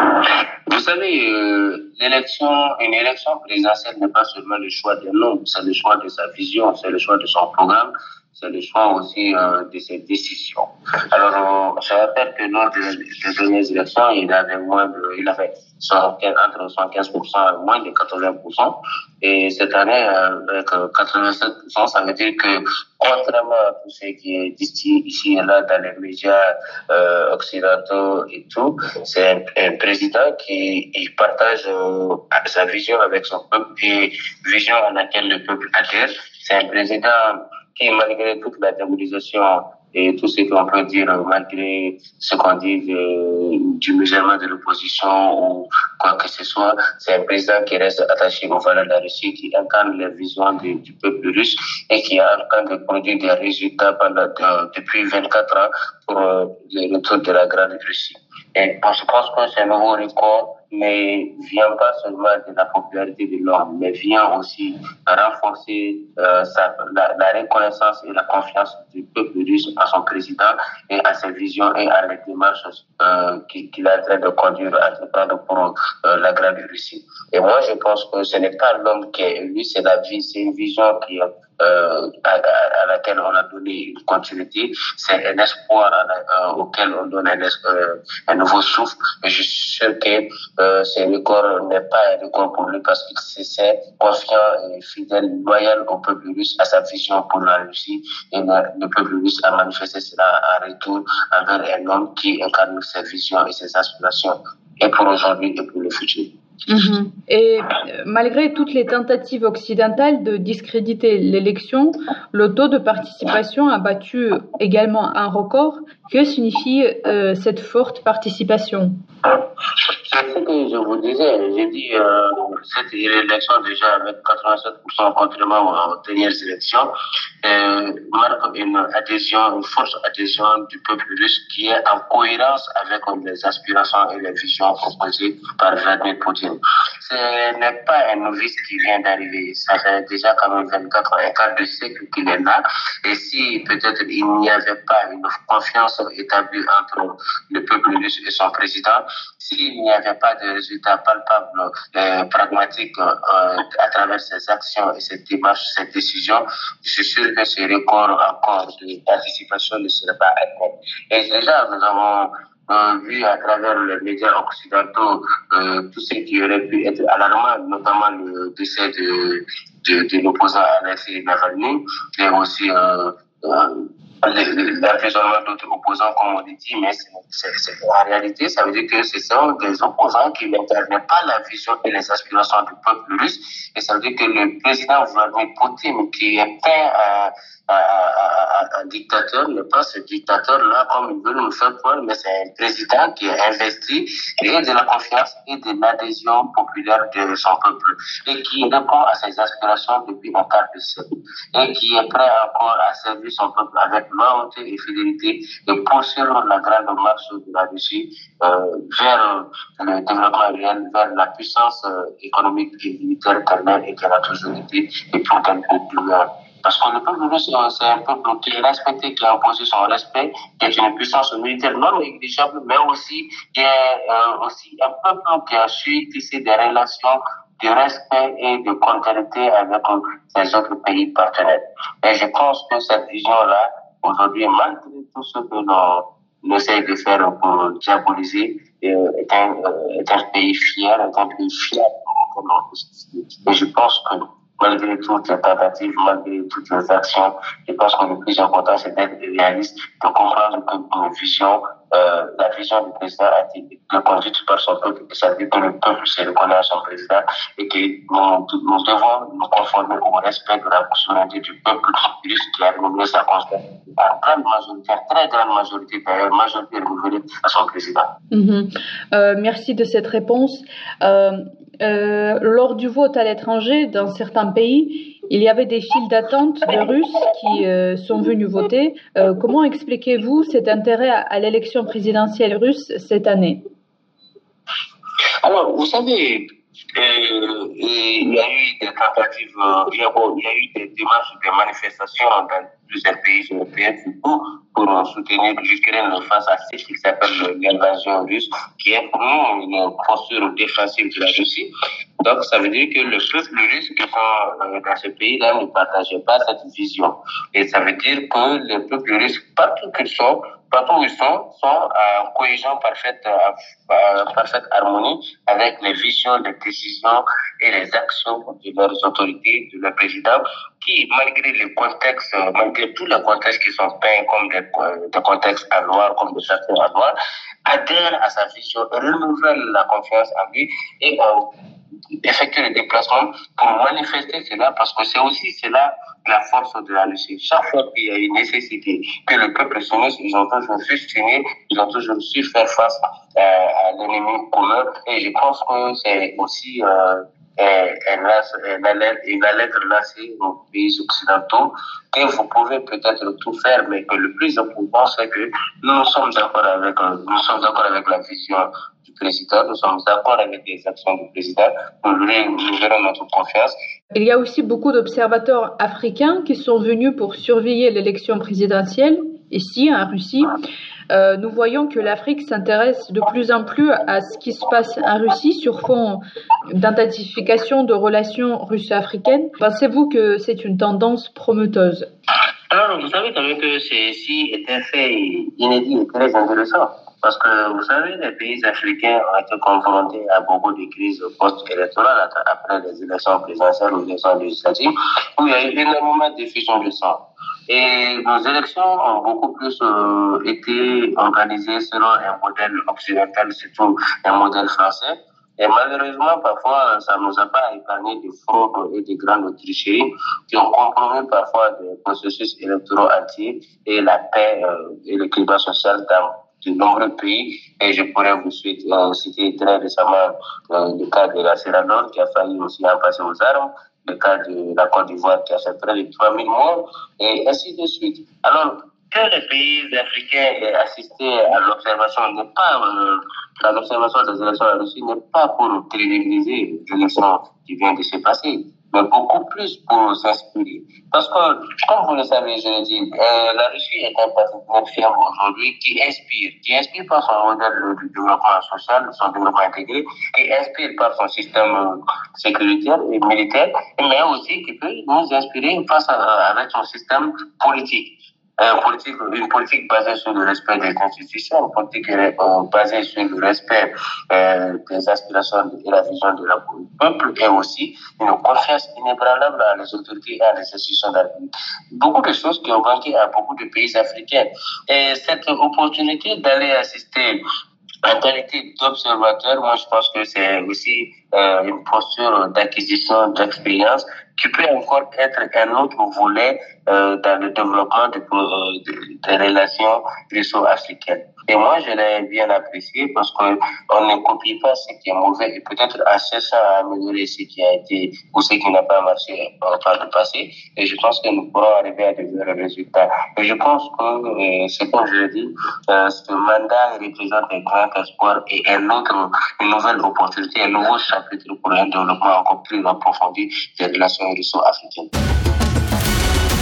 [SPEAKER 8] Vous savez, euh, l'élection, une élection présidentielle n'est pas seulement le choix d'un homme, c'est le choix de sa vision, c'est le choix de son programme, c'est le choix aussi euh, de ses décisions. Alors, euh, je rappelle que lors des, des dernières élections, il avait moins de, il avait entre soixante-quinze pour cent et moins de quatre-vingts pour cent. Et cette année, euh, avec quatre-vingt-sept pour cent, ça veut dire que, contrairement à tout ce qui est dit ici et là dans les médias euh, occidentaux et tout, c'est un, un président qui il partage euh, sa vision avec son peuple et vision à laquelle le peuple adhère. C'est un président qui, malgré toute la diabolisation et tout ce qu'on peut dire, malgré ce qu'on dit de, du musulman de l'opposition ou quoi que ce soit, c'est un président qui reste attaché aux valeurs de la Russie, qui incarne les visions du, du peuple russe et qui est en train de produire des résultats pendant, de, depuis vingt-quatre ans pour euh, le retour de la grande Russie. Et bon, je pense que c'est un nouveau record, mais vient pas seulement de la popularité de l'homme, mais vient aussi renforcer euh, sa, la, la reconnaissance et la confiance du peuple russe à son président et à ses visions et à les démarches euh, qu'il, qu'il est en train de conduire, à entreprendre pour euh, la grande Russie. Et moi, je pense que ce n'est pas l'homme qui est élu, c'est la vie, c'est une vision qui est Euh, à, à laquelle on a donné une continuité, c'est un espoir à la, euh, auquel on donne un, euh, un nouveau souffle. Et je suis sûr que euh, ce record n'est pas un record pour lui parce que c'est confiant et fidèle, loyal au peuple russe, à sa vision pour la Russie. Et le, le peuple russe a manifesté cela en retour envers un homme qui incarne ses visions et ses aspirations, et pour aujourd'hui et pour le futur.
[SPEAKER 7] Mmh. Et malgré toutes les tentatives occidentales de discréditer l'élection, le taux de participation a battu également un record. Que signifie euh, cette forte participation?
[SPEAKER 8] C'est ce que je vous disais. J'ai dit euh, cette élection déjà avec quatre-vingt-sept pour cent contrairement aux dernières élections euh, marque une adhésion, une forte adhésion du peuple russe qui est en cohérence avec les aspirations et les visions proposées par Vladimir Poutine. Ce n'est pas un novice qui vient d'arriver. Ça fait déjà quand même vingt-quatre ans, un quart de siècle qu'il est là. Et si peut-être il n'y avait pas une confiance établie entre le peuple russe et son président, s'il n'y avait pas de résultats palpables, euh, pragmatiques euh, à travers ses actions et ses démarches, ses décisions, je suis sûr que ce record encore de participation ne serait pas atteint. Et déjà, nous avons euh, vu à travers les médias occidentaux euh, tout ce qui aurait pu être alarmant, notamment le décès de, de, de l'opposant Alexei Navalny, et aussi euh, euh, l'emprisonnement d'autres opposants, comme on dit, mais c'est, c'est, c'est, en réalité, ça veut dire que ce sont des opposants qui n'interviennent pas la vision et les aspirations du peuple russe, et ça veut dire que le président Vladimir Poutine, qui est peint à, à, à, à un dictateur, n'est pas ce dictateur-là comme il veut nous faire croire, mais c'est un président qui est investi et de la confiance et de l'adhésion populaire de son peuple, et qui répond à ses aspirations depuis un quart de siècle, et qui est prêt encore à servir son peuple avec loyauté et fidélité et poursuivre la grande marche de la Russie euh, vers le développement réel, vers la puissance euh, économique et militaire qu'elle est et qu'elle a toujours été et pour qu'elle peut devenir. Parce que le peuple russe, c'est un peuple qui est respecté, qui a imposé son respect, qui est une puissance militaire non négligeable, mais aussi qui est euh, aussi un peuple qui a su tisser des relations de respect et de cordialité avec les autres pays partenaires. Et je pense que cette vision-là, aujourd'hui, malgré tout ce que l'on essaie de faire pour diaboliser, est un, est un pays fier, est un pays fier. Et je pense que malgré toutes les tentatives, malgré toutes les actions, je pense que le plus important, c'est d'être réaliste, de comprendre que nos visions, euh, la vision du président a été conduite par son peuple, c'est-à-dire que le peuple se reconnaît à son président et que nous, nous devons nous conformer au respect de la souveraineté du peuple russe qui a renouvelé sa confiance. En grande majorité, en très grande majorité d'ailleurs, majorité renouvelée à son président.
[SPEAKER 7] Mm-hmm. Euh, merci de cette réponse. Euh, euh, lors du vote à l'étranger, dans certains pays, il y avait des files d'attente de Russes qui euh, sont venus voter. Euh, comment expliquez-vous cet intérêt à, à l'élection présidentielle russe cette année?
[SPEAKER 8] Alors, vous savez, euh, il y a eu des tentatives, euh, il, y a, bon, il y a eu des démarches, des manifestations dans plusieurs pays européens pour, pour soutenir l'Ukraine face à ce qui s'appelle l'invasion russe, qui est pour nous une posture défensive de la Russie. Donc, ça veut dire que le peuple russe qui sont dans ce pays-là ne partageait pas cette vision. Et ça veut dire que les peuples russes, partout qu'ils sont, partout où ils sont, sont en cohésion parfaite, en parfaite harmonie avec les visions, les décisions et les actions de leurs autorités, de leur président, qui, malgré les contextes, malgré tous les contextes qui sont peints comme des, des contextes à noir, comme des chapeaux à noir, adhèrent à sa vision, renouvellent la confiance en lui et euh, effectuent les déplacements pour manifester cela, parce que c'est aussi cela la force de la Russie. Chaque fois qu'il y a une nécessité que le peuple s'unisse, ils ont toujours su s'unir, ils ont toujours su faire face euh, à l'ennemi commun. Et je pense que c'est aussi euh, une lettre lancée aux pays occidentaux que vous pouvez peut-être tout faire, mais que le plus important, c'est que nous sommes d'accord avec, nous sommes d'accord avec la vision du président, nous sommes d'accord avec les actions du président, nous, nous verrons notre confiance.
[SPEAKER 7] Il y a aussi beaucoup d'observateurs africains qui sont venus pour surveiller l'élection présidentielle ici en Russie. Euh, nous voyons que l'Afrique s'intéresse de plus en plus à ce qui se passe en Russie sur fond d'intensification de relations russo-africaines. Pensez-vous que c'est une tendance prometteuse?
[SPEAKER 8] Alors, vous savez quand même que ceci est un fait inédit et très intéressant. Parce que, vous savez, les pays africains ont été confrontés à beaucoup de crises post-électorales après les élections présidentielles ou les élections législatives, où il y a eu énormément de diffusion de sang. Et nos élections ont beaucoup plus euh, été organisées selon un modèle occidental, surtout un modèle français. Et malheureusement, parfois, ça ne nous a pas épargné de fraudes et de grandes tricheries qui ont compromis parfois des processus électoraux entiers et la paix euh, et le climat social dans de nombreux pays. Et je pourrais vous citer, euh, citer très récemment euh, le cas de la Sierra Leone qui a failli aussi en passer aux armes, le cas de la Côte d'Ivoire qui a fait près de trois mille morts, et ainsi de suite. Alors, que les pays africains aient assisté à l'observation n'est pas, euh, à l'observation des élections en Russie n'est pas pour téléviser l'élection qui vient de se passer, mais beaucoup plus pour s'inspirer. Parce que, comme vous le savez, je le dis, euh, la Russie est un partenaire fiable aujourd'hui qui inspire, qui inspire par son modèle de développement social, son développement intégré, qui inspire par son système sécuritaire et militaire, mais aussi qui peut nous inspirer face à, avec son système politique. Euh, politique, une politique basée sur le respect des institutions, une politique euh, basée sur le respect euh, des aspirations et la vision de la, du peuple, et aussi une confiance inébranlable à les autorités et à les institutions de la République. Beaucoup de choses qui ont manqué à beaucoup de pays africains. Et cette opportunité d'aller assister en qualité d'observateur, moi je pense que c'est aussi euh, une posture d'acquisition d'expérience qui peut encore être un autre volet euh, dans le développement de, de, des relations russo-africaines. Et moi, je l'ai bien apprécié parce qu'on ne copie pas ce qui est mauvais et peut-être en cherchant à améliorer ce qui a été ou ce qui n'a pas marché par le passé. Et je pense que nous pourrons arriver à de meilleurs résultats. Et je pense que, euh, c'est comme je l'ai dit, euh, ce mandat représente un grand espoir et un autre, une nouvelle opportunité, un nouveau chapitre pour un développement encore plus approfondi des relations russo-africaines.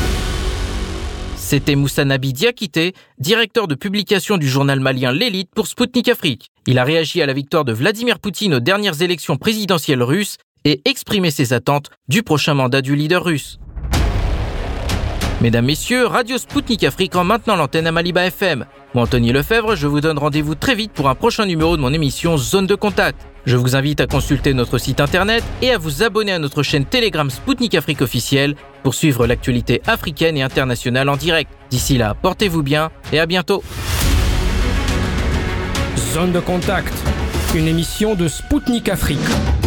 [SPEAKER 2] C'était Moussa Nabi Diakité, directeur de publication du journal malien L'Élite pour Spoutnik Afrique. Il a réagi à la victoire de Vladimir Poutine aux dernières élections présidentielles russes et exprimé ses attentes du prochain mandat du leader russe. Mesdames, Messieurs, Radio Spoutnik Afrique rend maintenant l'antenne à Maliba F M. Moi, Anthony Lefebvre, je vous donne rendez-vous très vite pour un prochain numéro de mon émission Zone de Contact. Je vous invite à consulter notre site internet et à vous abonner à notre chaîne Telegram Spoutnik Afrique officielle pour suivre l'actualité africaine et internationale en direct. D'ici là, portez-vous bien et à bientôt.
[SPEAKER 1] Zone de Contact, une émission de Spoutnik Afrique.